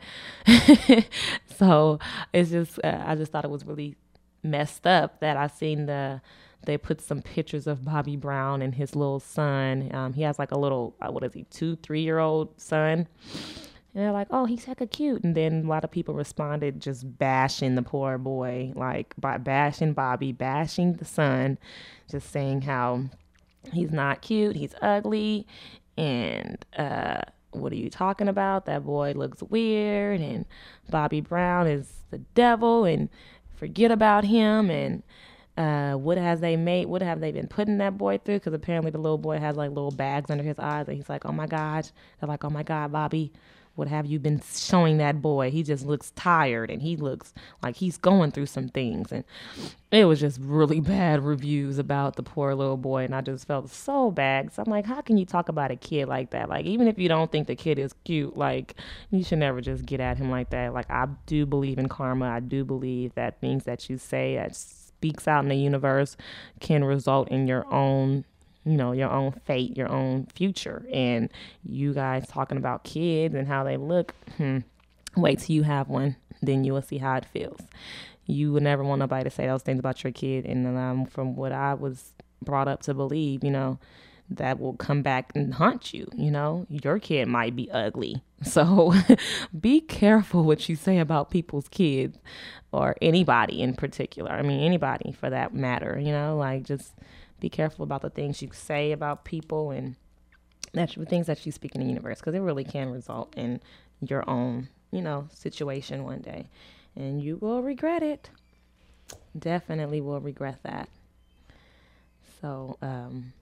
So it's just, uh, I just thought it was really messed up that I seen the, they put some pictures of Bobby Brown and his little son. Um, he has like a little, uh, what is he, two, three-year-old son. And they're like, oh, he's hecka cute. And then a lot of people responded just bashing the poor boy, like by bashing Bobby, bashing the son, just saying how he's not cute, he's ugly. And uh, what are you talking about? That boy looks weird. And Bobby Brown is the devil. And forget about him. And Uh, what has they made? What have they been putting that boy through? Because apparently the little boy has like little bags under his eyes, and he's like, "Oh my gosh!" They're like, "Oh my God, Bobby, what have you been showing that boy? He just looks tired, and he looks like he's going through some things." And it was just really bad reviews about the poor little boy, and I just felt so bad. So I'm like, how can you talk about a kid like that? Like, even if you don't think the kid is cute, like, you should never just get at him like that. Like, I do believe in karma. I do believe that things that you say that speaks out in the universe can result in your own, you know, your own fate, your own future. And you guys talking about kids and how they look, hmm, wait till you have one, then you will see how it feels. You would never want nobody to say those things about your kid. And um, from what I was brought up to believe, you know, that will come back and haunt you. You know, your kid might be ugly. So be careful what you say about people's kids or anybody in particular. I mean, anybody for that matter, you know, like just be careful about the things you say about people and that the things that you speak in the universe, because it really can result in your own, you know, situation one day. And you will regret it. Definitely will regret that. So, um,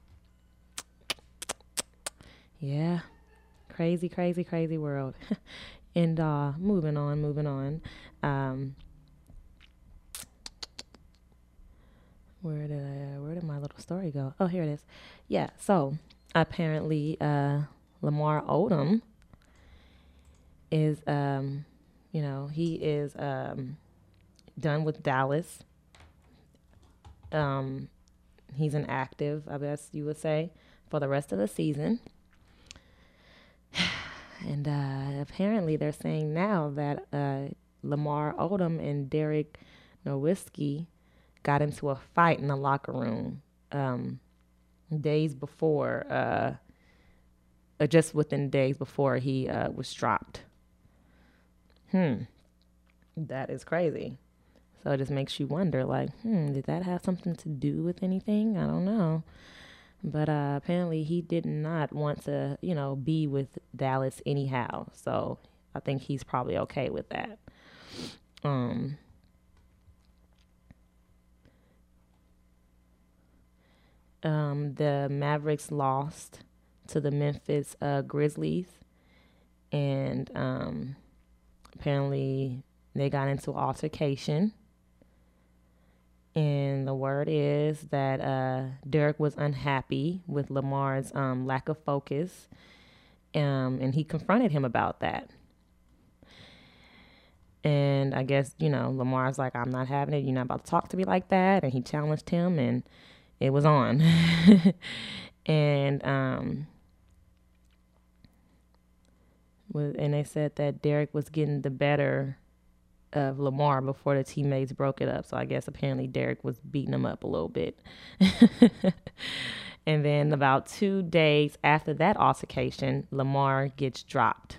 yeah, crazy, crazy, crazy world. And uh, moving on, moving on. Um, where did I, where did my little story go? Oh, here it is. Yeah, so apparently uh, Lamar Odom is, um, you know, he is um, done with Dallas. Um, he's inactive, I guess you would say, for the rest of the season. And uh, apparently they're saying now that uh, Lamar Odom and Derek Nowitzki got into a fight in the locker room um, days before uh, uh, just within days before he uh, was dropped. Hmm. That is crazy. So it just makes you wonder, like, hmm, did that have something to do with anything? I don't know. But uh, apparently he did not want to, you know, be with Dallas anyhow. So I think he's probably okay with that. Um, um, the Mavericks lost to the Memphis uh, Grizzlies. And um, apparently they got into altercation. And the word is that uh, Derek was unhappy with Lamar's um, lack of focus, um, and he confronted him about that. And I guess, you know, Lamar's like, I'm not having it. You're not about to talk to me like that. And he challenged him, and it was on. and um, with, and they said that Derek was getting the better of Lamar before the teammates broke it up. So I guess apparently Derek was beating him up a little bit. And then about two days after that altercation, Lamar gets dropped.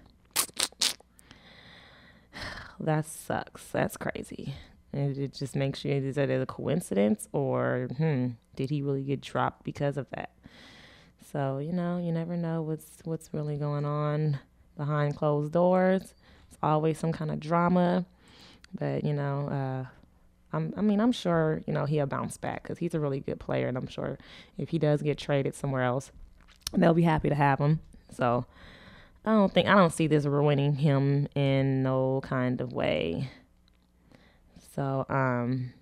That sucks. That's crazy. And it just makes you, is that a coincidence, or hmm, did he really get dropped because of that? So, you know, you never know what's what's really going on behind closed doors. It's always some kind of drama. But, you know, uh, I'm, I mean, I'm sure, you know, he'll bounce back because he's a really good player. And I'm sure if he does get traded somewhere else, they'll be happy to have him. So I don't think, I don't see this ruining him in no kind of way. So, um,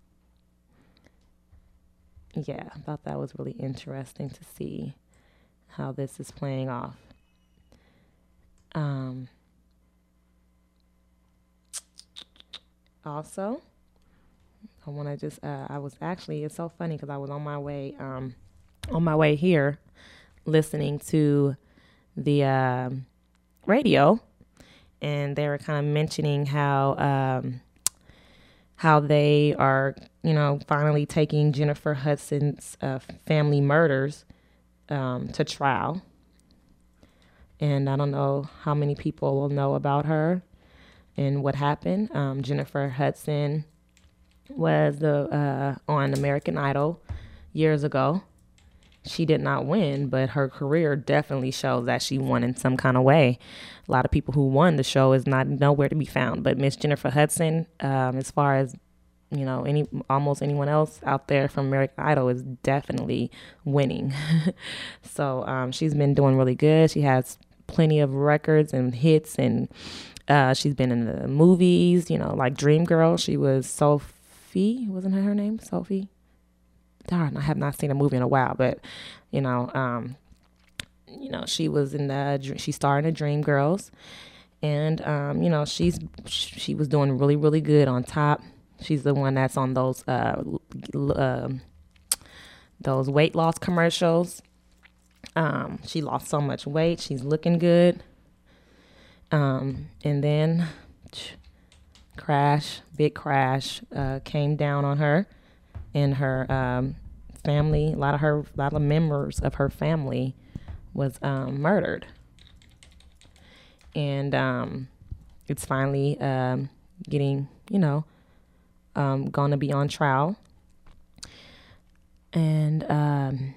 yeah, I thought that was really interesting to see how this is playing off. Um, Also, I want to just, uh, I was actually, it's so funny because I was on my way, um, on my way here listening to the uh, radio, and they were kind of mentioning how, um, how they are, you know, finally taking Jennifer Hudson's uh, family murders um, to trial. And I don't know how many people will know about her and what happened. Um, Jennifer Hudson was the uh, on American Idol years ago. She did not win, but her career definitely shows that she won in some kind of way. A lot of people who won the show is not nowhere to be found. But Miss Jennifer Hudson, um, as far as you know, any almost anyone else out there from American Idol is definitely winning. So um, she's been doing really good. She has plenty of records and hits, and Uh, she's been in the movies, you know, like Dreamgirl. She was Sophie, wasn't that her name? Sophie? Darn, I have not seen a movie in a while, but, you know, um, you know, she was in the, she starred in the Dreamgirls, and, um, you know, she's, she was doing really, really good on top. She's the one that's on those, uh, uh, those weight loss commercials. Um, she lost so much weight. She's looking good. Um, and then crash, big crash, uh, came down on her and her, um, family. A lot of her, a lot of members of her family was, um, murdered. And, um, it's finally, um, getting, you know, um, gonna be on trial. And, um,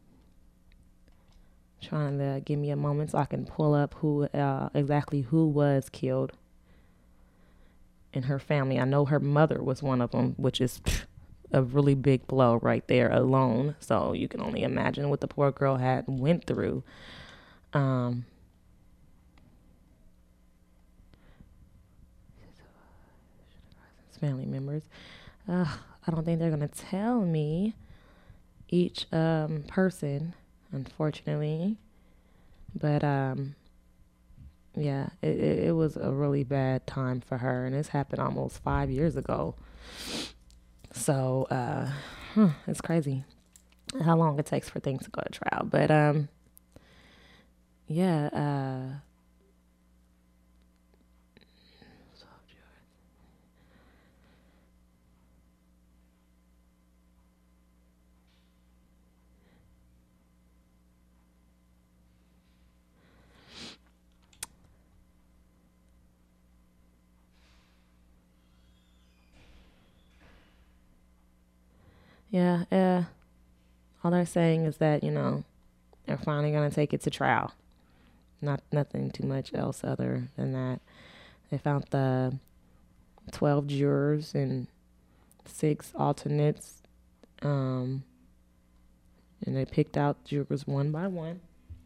trying to give me a moment so I can pull up who uh, exactly who was killed in her family. I know her mother was one of them, which is pff, a really big blow right there alone. So you can only imagine what the poor girl had went through. Um, family members. Uh, I don't think they're gonna tell me each um, person, unfortunately, but um, yeah, it, it, it was a really bad time for her, and this happened almost five years ago. So uh, huh, it's crazy how long it takes for things to go to trial. But um, yeah. Uh, yeah, uh, all they're saying is that, you know, they're finally going to take it to trial. Not nothing too much else other than that. They found the twelve jurors and six alternates, um, and they picked out jurors one by one.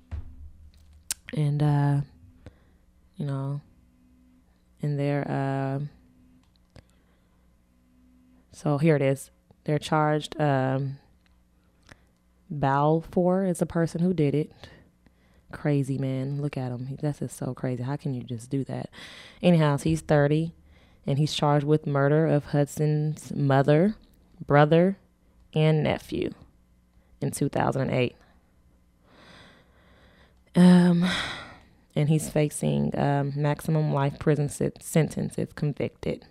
And, uh, you know, and they're, uh, so here it is. They're charged, um, Balfour is the person who did it. Crazy, man. Look at him. He, that's just so crazy. How can you just do that? Anyhow, so he's thirty, and he's charged with murder of Hudson's mother, brother, and nephew in two thousand eight. Um, and he's facing um, maximum life prison sit- sentence if convicted.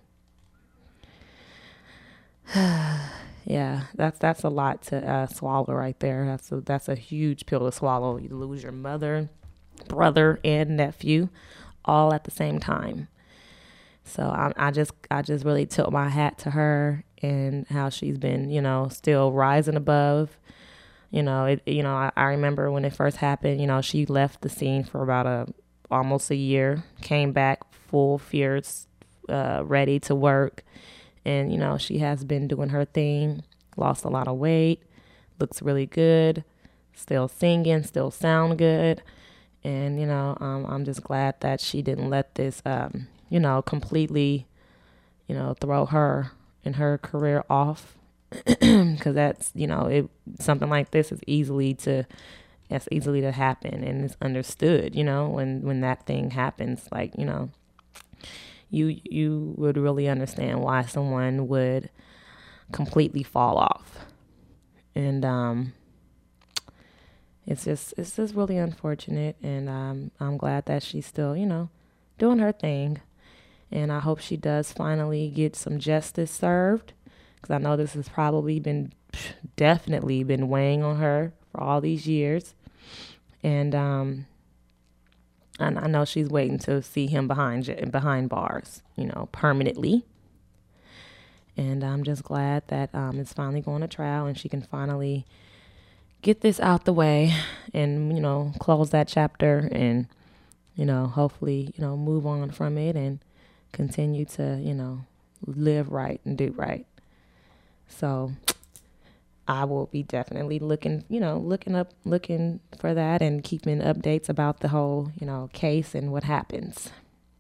Yeah, that's that's a lot to uh, swallow right there. That's a, that's a huge pill to swallow. You lose your mother, brother, and nephew all at the same time. So I, I just I just really tilt my hat to her and how she's been, you know, still rising above. You know, it. You know, I, I remember when it first happened. You know, she left the scene for about a almost a year, came back full fierce, uh, ready to work. And, you know, she has been doing her thing, lost a lot of weight, looks really good, still singing, still sound good. And, you know, um, I'm just glad that she didn't let this, um, you know, completely, you know, throw her and her career off. Because that's, you know, it something like this is easily to, that's easily to happen. And it's understood, you know, when, when that thing happens, like, you know. You you would really understand why someone would completely fall off, and um, it's just it's just really unfortunate. And um, I'm glad that she's still, you know, doing her thing, and I hope she does finally get some justice served, because I know this has probably been definitely been weighing on her for all these years, and um. And I know she's waiting to see him behind behind bars, you know, permanently. And I'm just glad that um, it's finally going to trial and she can finally get this out the way and, you know, close that chapter and, you know, hopefully, you know, move on from it and continue to, you know, live right and do right. So I will be definitely looking, you know, looking up, looking for that and keeping updates about the whole, you know, case and what happens.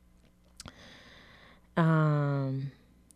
Um,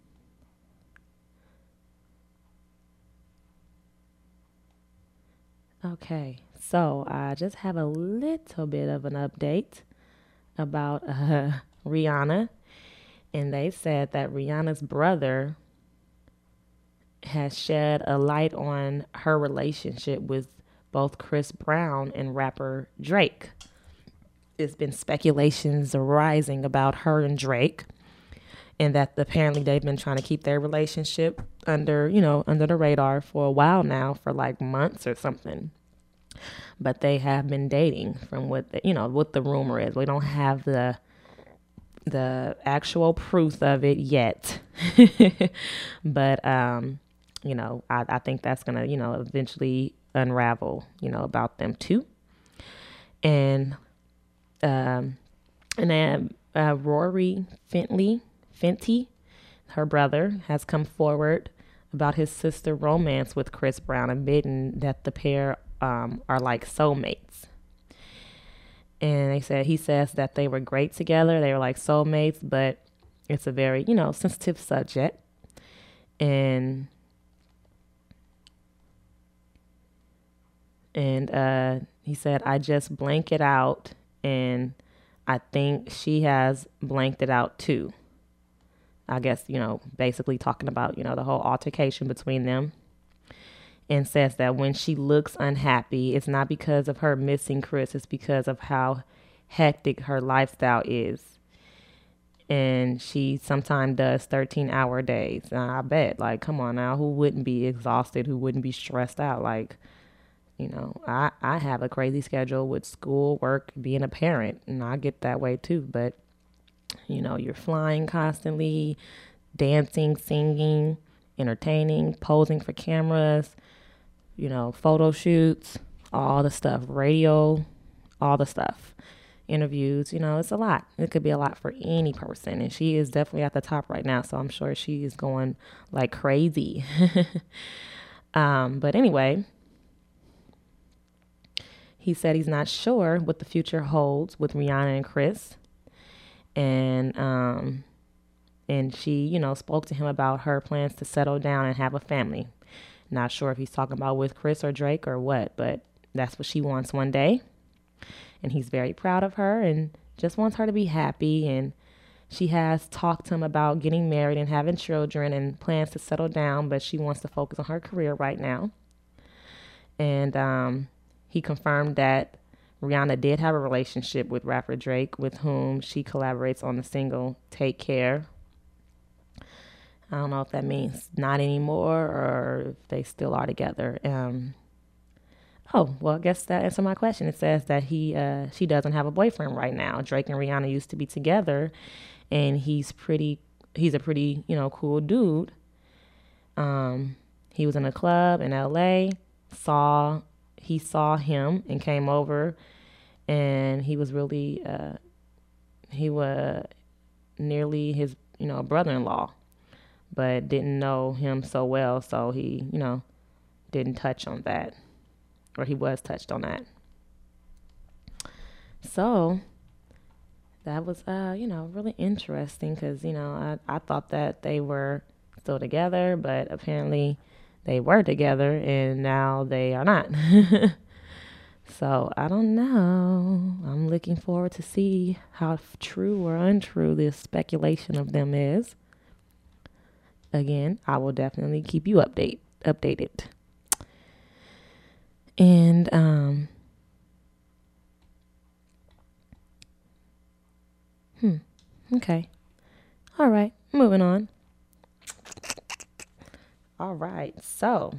okay, so I just have a little bit of an update about uh, Rihanna, and they said that Rihanna's brother has shed a light on her relationship with both Chris Brown and rapper Drake. There's been speculations arising about her and Drake, and that apparently they've been trying to keep their relationship under, you know, under the radar for a while now, for like months or something. But they have been dating, from what the, you know, what the rumor is. We don't have the the actual proof of it yet, but um. You know, I, I think that's going to, you know, eventually unravel, you know, about them too. And, um, and then uh, Rory Fenty, Fenty, her brother, has come forward about his sister romance with Chris Brown, admitting that the pair um, are like soulmates. And they said, he says that they were great together. They were like soulmates, but it's a very, you know, sensitive subject. And And uh, he said, I just blank it out, and I think she has blanked it out too. I guess, you know, basically talking about, you know, the whole altercation between them. And says that when she looks unhappy, it's not because of her missing Chris, it's because of how hectic her lifestyle is. And she sometimes does thirteen hour days. And I bet, like, come on now, who wouldn't be exhausted, who wouldn't be stressed out? Like, you know, I, I have a crazy schedule with school, work, being a parent, and I get that way too. But, you know, you're flying constantly, dancing, singing, entertaining, posing for cameras, you know, photo shoots, all the stuff, radio, all the stuff, interviews, you know, it's a lot. It could be a lot for any person. And she is definitely at the top right now. So I'm sure she is going like crazy. um, but anyway, he said he's not sure what the future holds with Rihanna and Chris. And, um, and she, you know, spoke to him about her plans to settle down and have a family. Not sure if he's talking about with Chris or Drake or what, but that's what she wants one day. And he's very proud of her and just wants her to be happy. And she has talked to him about getting married and having children and plans to settle down, but she wants to focus on her career right now. And um, he confirmed that Rihanna did have a relationship with rapper Drake, with whom she collaborates on the single Take Care. I don't know if that means not anymore or if they still are together. Um, oh, well, I guess that answers my question. It says that he, uh, she doesn't have a boyfriend right now. Drake and Rihanna used to be together, and he's pretty, he's a pretty, you know, cool dude. Um, he was in a club in L A, saw, he saw him and came over, and he was really, uh, he was nearly his, you know, brother-in-law, but didn't know him so well. So he, you know, didn't touch on that, or he was touched on that. So that was, uh, you know, really interesting because, you know, I, I thought that they were still together, but apparently they were together and now they are not. So I don't know. I'm looking forward to see how true or untrue this speculation of them is. Again, I will definitely keep you update updated. And um hmm okay. All right, moving on. All right. So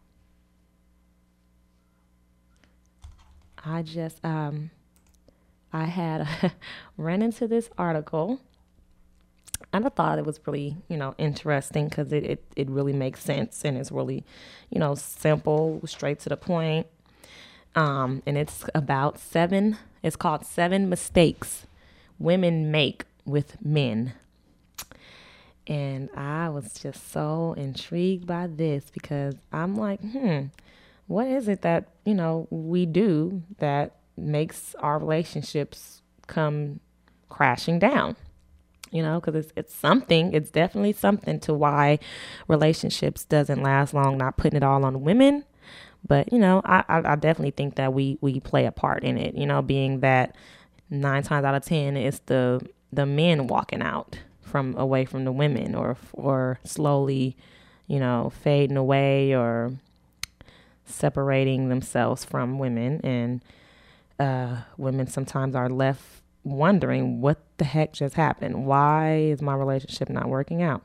I just um I had ran into this article, and I thought it was really, you know, interesting because it, it, it really makes sense, and it's really, you know, simple, straight to the point. Um, and it's about seven, it's called Seven Mistakes Women Make with Men. And I was just so intrigued by this because I'm like, hmm, what is it that, you know, we do that makes our relationships come crashing down? You know, because it's, it's something, it's definitely something to why relationships doesn't last long, not putting it all on women. But, you know, I, I, I definitely think that we, we play a part in it, you know, being that nine times out of ten, it's the, the men walking out from away from the women, or, or slowly, you know, fading away or separating themselves from women. And uh, women sometimes are left wondering what the heck just happened. Why is my relationship not working out?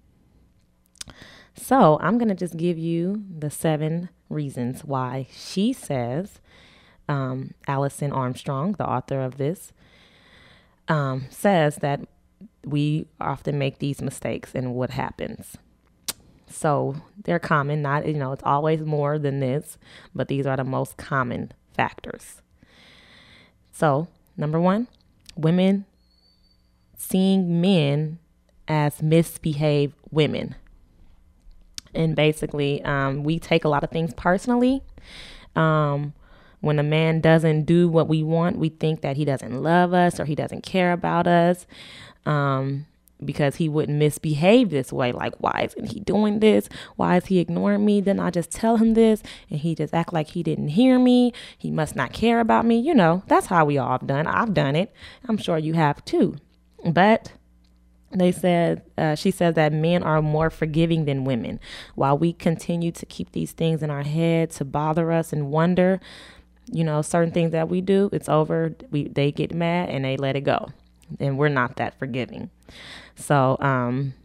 So I'm going to just give you the seven reasons why she says, um, Alison Armstrong, the author of this, um, says that we often make these mistakes and what happens. So they're common, not, you know, it's always more than this, but these are the most common factors. So number one, women seeing men as misbehaved women. And basically, um, we take a lot of things personally. Um, when a man doesn't do what we want, we think that he doesn't love us or he doesn't care about us, um, because he wouldn't misbehave this way. Like, why isn't he doing this? Why is he ignoring me? Then I just tell him this and he just act like he didn't hear me. He must not care about me. You know, that's how we all have done. I've done it. I'm sure you have too. But they said, uh, she said that men are more forgiving than women. While we continue to keep these things in our head to bother us and wonder, you know, certain things that we do, it's over. We, they get mad and they let it go. And we're not that forgiving. So, um,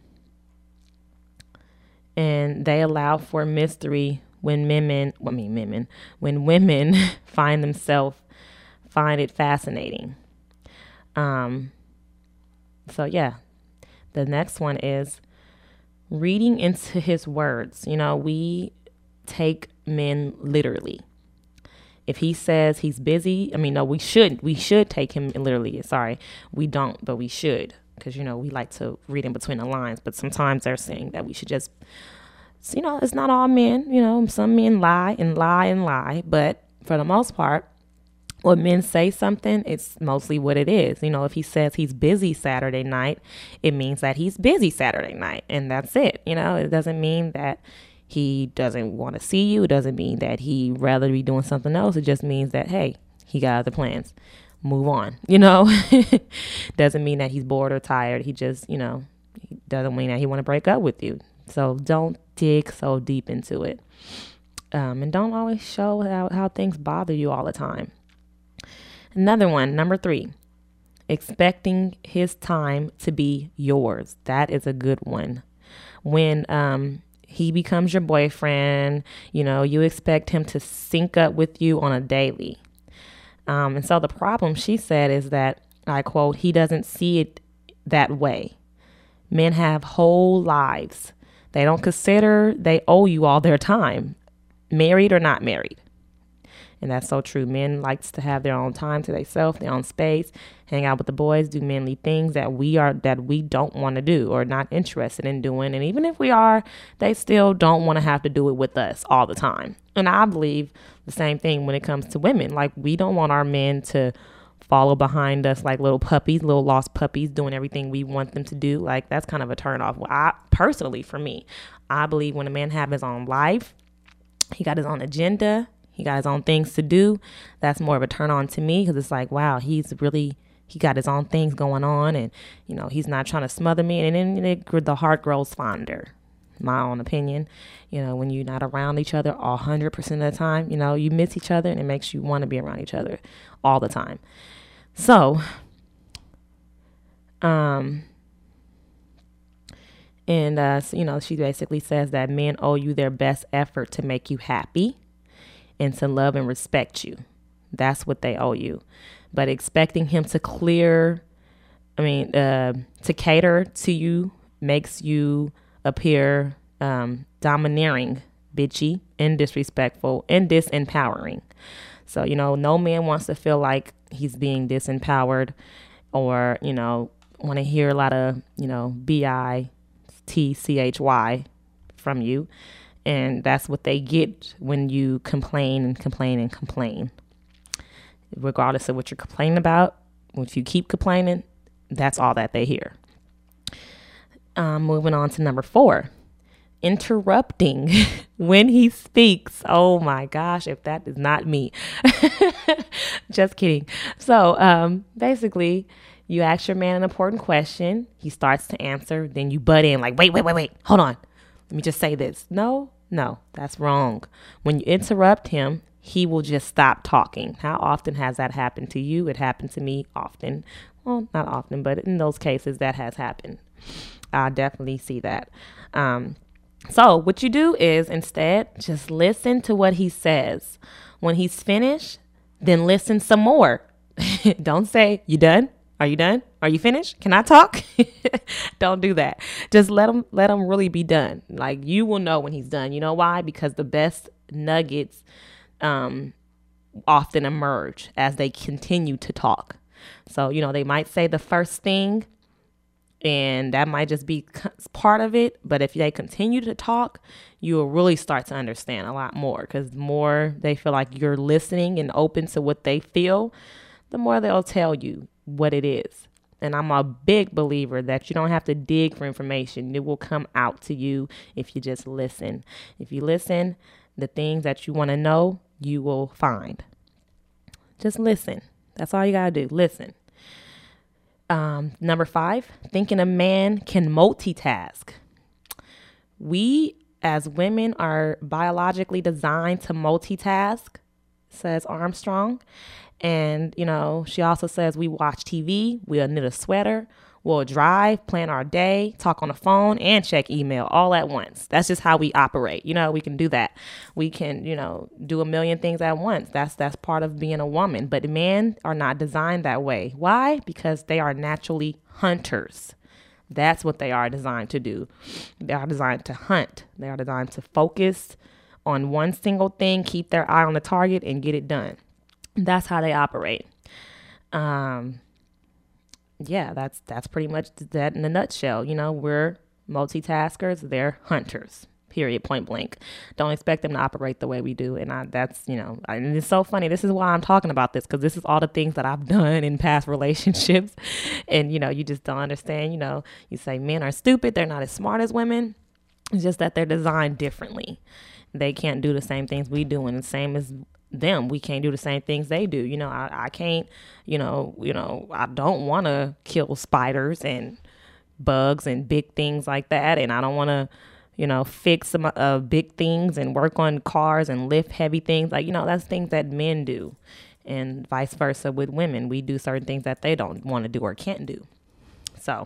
and they allow for mystery when women, I mean, women, when women find themselves, find it fascinating. Um, so yeah, the next one is reading into his words. You know, we take men literally. If he says he's busy, I mean, no, we should, we should take him literally. Sorry, we don't, but we should. Because, you know, we like to read in between the lines. But sometimes they're saying that we should just, you know, it's not all men. You know, some men lie and lie and lie. But for the most part, when men say something, it's mostly what it is. You know, if he says he's busy Saturday night, it means that he's busy Saturday night. And that's it. You know, it doesn't mean that he doesn't want to see you. It doesn't mean that he rather be doing something else. It just means that, hey, he got other plans. Move on. You know, doesn't mean that he's bored or tired. He just, you know, he doesn't mean that he want to break up with you. So don't dig so deep into it. Um, and don't always show how, how things bother you all the time. Another one, number three, expecting his time to be yours. That is a good one. When um, he becomes your boyfriend, you know, you expect him to sync up with you on a daily. Um, and so the problem, she said, is that, I quote, he doesn't see it that way. Men have whole lives. They don't consider they owe you all their time, married or not married. And that's so true. Men likes to have their own time to themselves, their own space, hang out with the boys, do manly things that we are that we don't want to do or not interested in doing. And even if we are, they still don't want to have to do it with us all the time. And I believe the same thing when it comes to women. Like, we don't want our men to follow behind us like little puppies, little lost puppies, doing everything we want them to do. Like, that's kind of a turn off. Well, I personally, for me, I believe when a man have his own life, he got his own agenda, he got his own things to do, that's more of a turn on to me, because it's like, wow, he's really, he got his own things going on, and, you know, he's not trying to smother me, and then it, the heart grows fonder. My own opinion. You know, when you're not around each other all one hundred percent of the time, you know, you miss each other, and it makes you want to be around each other all the time. So, um, and, uh, so, you know, she basically says that men owe you their best effort to make you happy and to love and respect you. That's what they owe you. But expecting him to clear, I mean, uh, to cater to you makes you appear um, domineering, bitchy, and disrespectful, and disempowering. So, you know, no man wants to feel like he's being disempowered, or, you know, want to hear a lot of, you know, B I T C H Y from you. And that's what they get when you complain and complain and complain. Regardless of what you're complaining about, if you keep complaining, that's all that they hear. Um, moving on to number four, interrupting when he speaks. Oh my gosh, if that is not me. Just kidding. So um, basically, you ask your man an important question. He starts to answer. Then you butt in like, wait, wait, wait, wait. Hold on. Let me just say this. No, no, that's wrong. When you interrupt him, he will just stop talking. How often has that happened to you? It happened to me often. Well, not often, but in those cases, that has happened. I definitely see that. Um, so what you do is instead just listen to what he says. When he's finished, then listen some more. Don't say, you done? Are you done? Are you finished? Can I talk? Don't do that. Just let him, let him really be done. Like, you will know when he's done. You know why? Because the best nuggets um, often emerge as they continue to talk. So, you know, they might say the first thing, and that might just be part of it. But if they continue to talk, you will really start to understand a lot more, because the more they feel like you're listening and open to what they feel, the more they'll tell you what it is. And I'm a big believer that you don't have to dig for information. It will come out to you if you just listen. If you listen, the things that you want to know, you will find. Just listen. That's all you got to do. Listen. Um, number five, thinking a man can multitask. We as women are biologically designed to multitask, says Armstrong. And, you know, she also says we watch T V, we'll knit a sweater, we'll drive, plan our day, talk on the phone, and check email all at once. That's just how we operate. You know, we can do that. We can, you know, do a million things at once. That's that's part of being a woman. But men are not designed that way. Why? Because they are naturally hunters. That's what they are designed to do. They are designed to hunt. They are designed to focus on one single thing, keep their eye on the target, and get it done. That's how they operate. Um, yeah, that's that's pretty much that in a nutshell. You know, we're multitaskers. They're hunters. Period. Point blank. Don't expect them to operate the way we do. And I, that's, you know, I, and it's so funny. This is why I'm talking about this, because this is all the things that I've done in past relationships. And, you know, you just don't understand. You know, you say men are stupid. They're not as smart as women. It's just that they're designed differently. They can't do the same things we do, and the same as them. We can't do the same things they do. You know, I, I can't, you know, you know, I don't want to kill spiders and bugs and big things like that. And I don't want to, you know, fix some uh, big things and work on cars and lift heavy things. Like, you know, that's things that men do, and vice versa with women. We do certain things that they don't want to do or can't do. So,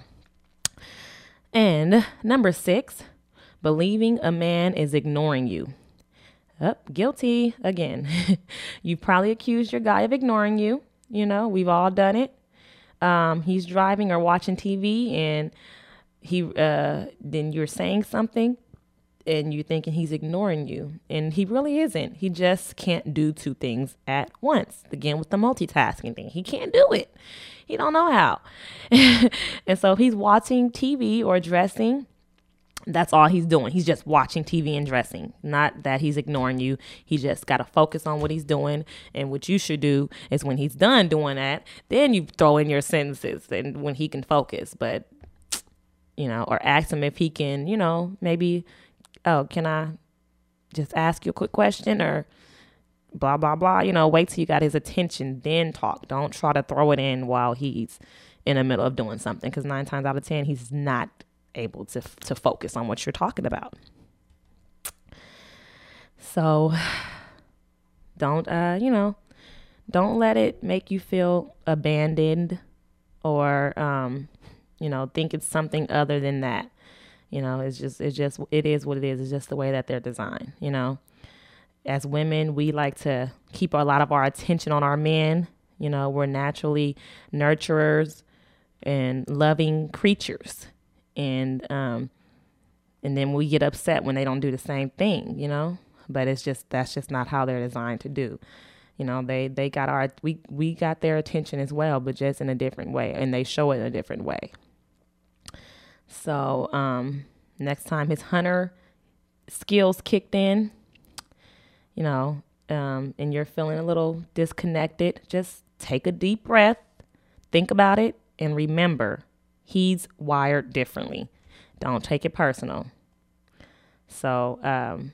and number six, believing a man is ignoring you. Oh, guilty again. You probably accused your guy of ignoring you. You know, we've all done it. Um, he's driving or watching T V, and he uh, then you're saying something, and you're thinking he's ignoring you, and he really isn't. He just can't do two things at once. Again, with the multitasking thing, he can't do it. He don't know how. And so if he's watching T V or dressing, that's all he's doing. He's just watching T V and dressing. Not that he's ignoring you. He just got to focus on what he's doing. And what you should do is when he's done doing that, then you throw in your sentences and when he can focus. But, you know, or ask him if he can, you know, maybe, oh, can I just ask you a quick question, or blah, blah, blah. You know, wait till you got his attention, then talk. Don't try to throw it in while he's in the middle of doing something, because nine times out of ten, he's not able to to focus on what you're talking about. So don't, uh, you know, don't let it make you feel abandoned or, um, you know, think it's something other than that. You know, it's just, it's just, it is what it is. It's just the way that they're designed. You know, as women, we like to keep a lot of our attention on our men. You know, we're naturally nurturers and loving creatures. And, um, and then we get upset when they don't do the same thing, you know, but it's just, that's just not how they're designed to do. You know, they, they got our, we, we got their attention as well, but just in a different way, and they show it in a different way. So, um, next time his hunter skills kicked in, you know, um, and you're feeling a little disconnected, just take a deep breath, think about it, and remember, he's wired differently. Don't take it personal. So, um,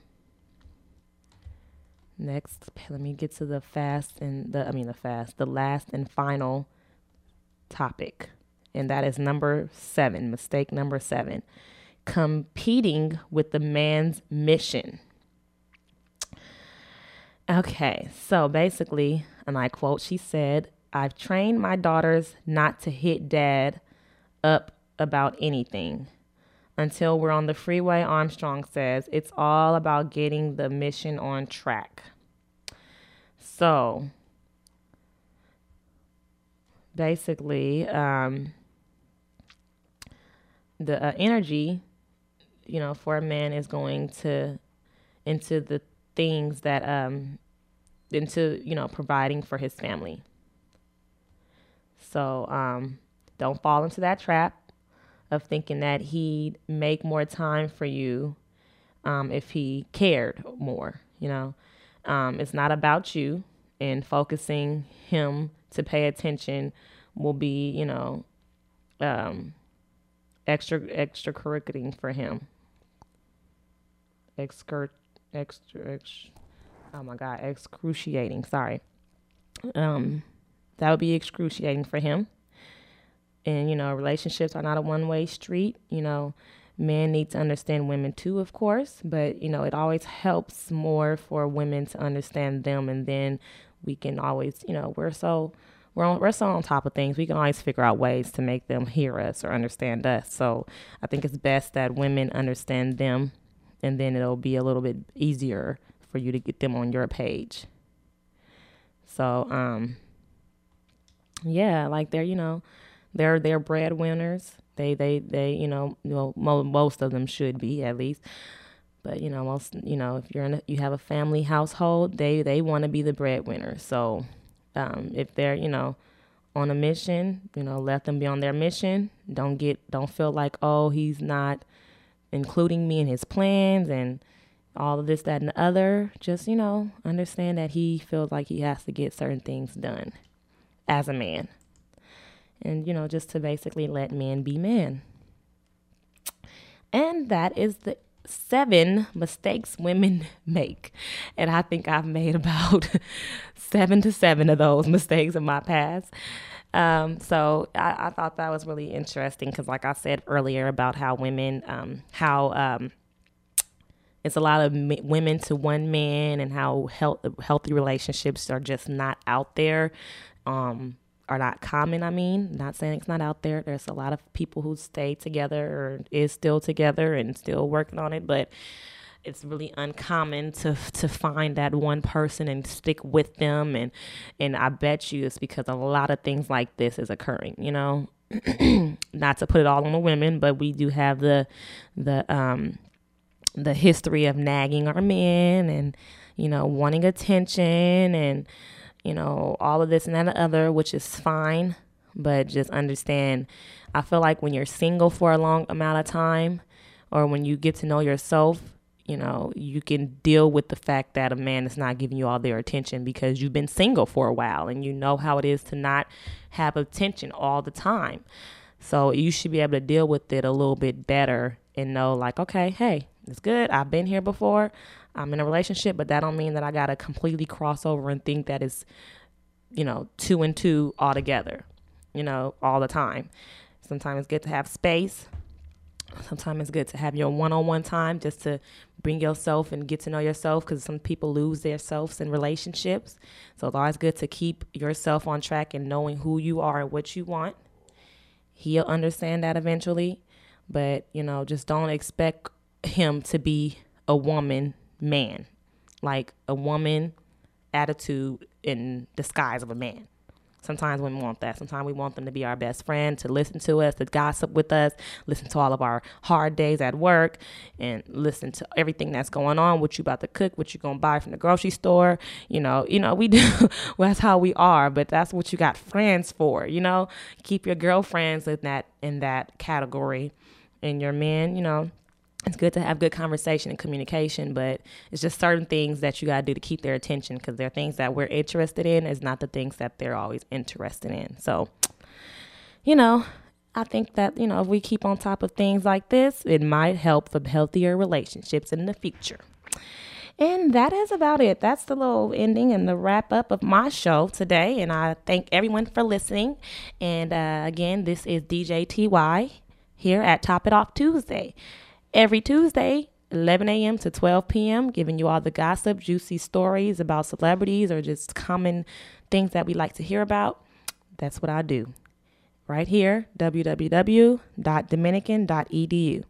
next, let me get to the fast and the, I mean, the fast, the last and final topic. And that is number seven, mistake number seven, competing with the man's mission. Okay. So basically, and I quote, she said, "I've trained my daughters not to hit dad up about anything. Until we're on the freeway," Armstrong says, "it's all about getting the mission on track." So basically, um, the uh, energy, you know, for a man is going to into the things that, um, into, you know, providing for his family. So, um, don't fall into that trap of thinking that he'd make more time for you um, if he cared more, you know. Um, it's not about you, and focusing him to pay attention will be, you know, um, extra extracurricular for him. Excur, extra, ex, oh my God, excruciating, sorry. Um, that would be excruciating for him. And, you know, relationships are not a one-way street. You know, men need to understand women too, of course. But, you know, it always helps more for women to understand them. And then we can always, you know, we're so, we're, on, we're so on top of things. We can always figure out ways to make them hear us or understand us. So I think it's best that women understand them. And then it'll be a little bit easier for you to get them on your page. So, um, yeah, like they're, you know, They're they're breadwinners. They, they, they, you know, well, mo- most of them should be at least. But, you know, most, you know, if you're in a, you have a family household, they, they want to be the breadwinner. So um, if they're, you know, on a mission, you know, let them be on their mission. Don't get, don't feel like, oh, he's not including me in his plans and all of this, that, and the other. Just, you know, understand that he feels like he has to get certain things done as a man. And, you know, just to basically let men be men. And that is the seven mistakes women make. And I think I've made about seven to seven of those mistakes in my past. Um, so I, I thought that was really interesting because, like I said earlier, about how women, um, how um, it's a lot of m- women to one man, and how health, healthy relationships are just not out there. Um, are not common. I mean, not saying it's not out there. There's a lot of people who stay together or is still together and still working on it, but it's really uncommon to to find that one person and stick with them. And, and I bet you it's because a lot of things like this is occurring, you know, not to put it all on the women, but we do have the, the, um, the history of nagging our men and, you know, wanting attention and, you know, all of this and that and the other, which is fine, but just understand, I feel like when you're single for a long amount of time, or when you get to know yourself, you know, you can deal with the fact that a man is not giving you all their attention because you've been single for a while and you know how it is to not have attention all the time. So you should be able to deal with it a little bit better and know, like, okay, hey, it's good. I've been here before. I'm in a relationship, but that don't mean that I got to completely cross over and think that it's, you know, two and two all together, you know, all the time. Sometimes it's good to have space. Sometimes it's good to have your one-on-one time just to bring yourself and get to know yourself, because some people lose their selves in relationships. So it's always good to keep yourself on track and knowing who you are and what you want. He'll understand that eventually, but, you know, just don't expect him to be a woman man, like a woman attitude in disguise of a man. Sometimes women want that. Sometimes we want them to be our best friend, to listen to us, to gossip with us, listen to all of our hard days at work, and listen to everything that's going on, what you about to cook, what you gonna buy from the grocery store. You know, you know, we do. Well, that's how we are, but that's what you got friends for. You know, keep your girlfriends in that in that category, and your men, you know. It's good to have good conversation and communication, but it's just certain things that you got to do to keep their attention, because they're things that we're interested in is not the things that they're always interested in. So, you know, I think that, you know, if we keep on top of things like this, it might help for healthier relationships in the future. And that is about it. That's the little ending and the wrap up of my show today. And I thank everyone for listening. And uh, again, this is D J T Y here at Top It Off Tuesday. Every Tuesday, eleven a.m. to twelve p.m., giving you all the gossip, juicy stories about celebrities or just common things that we like to hear about. That's what I do. Right here, w w w dot dominican dot e d u.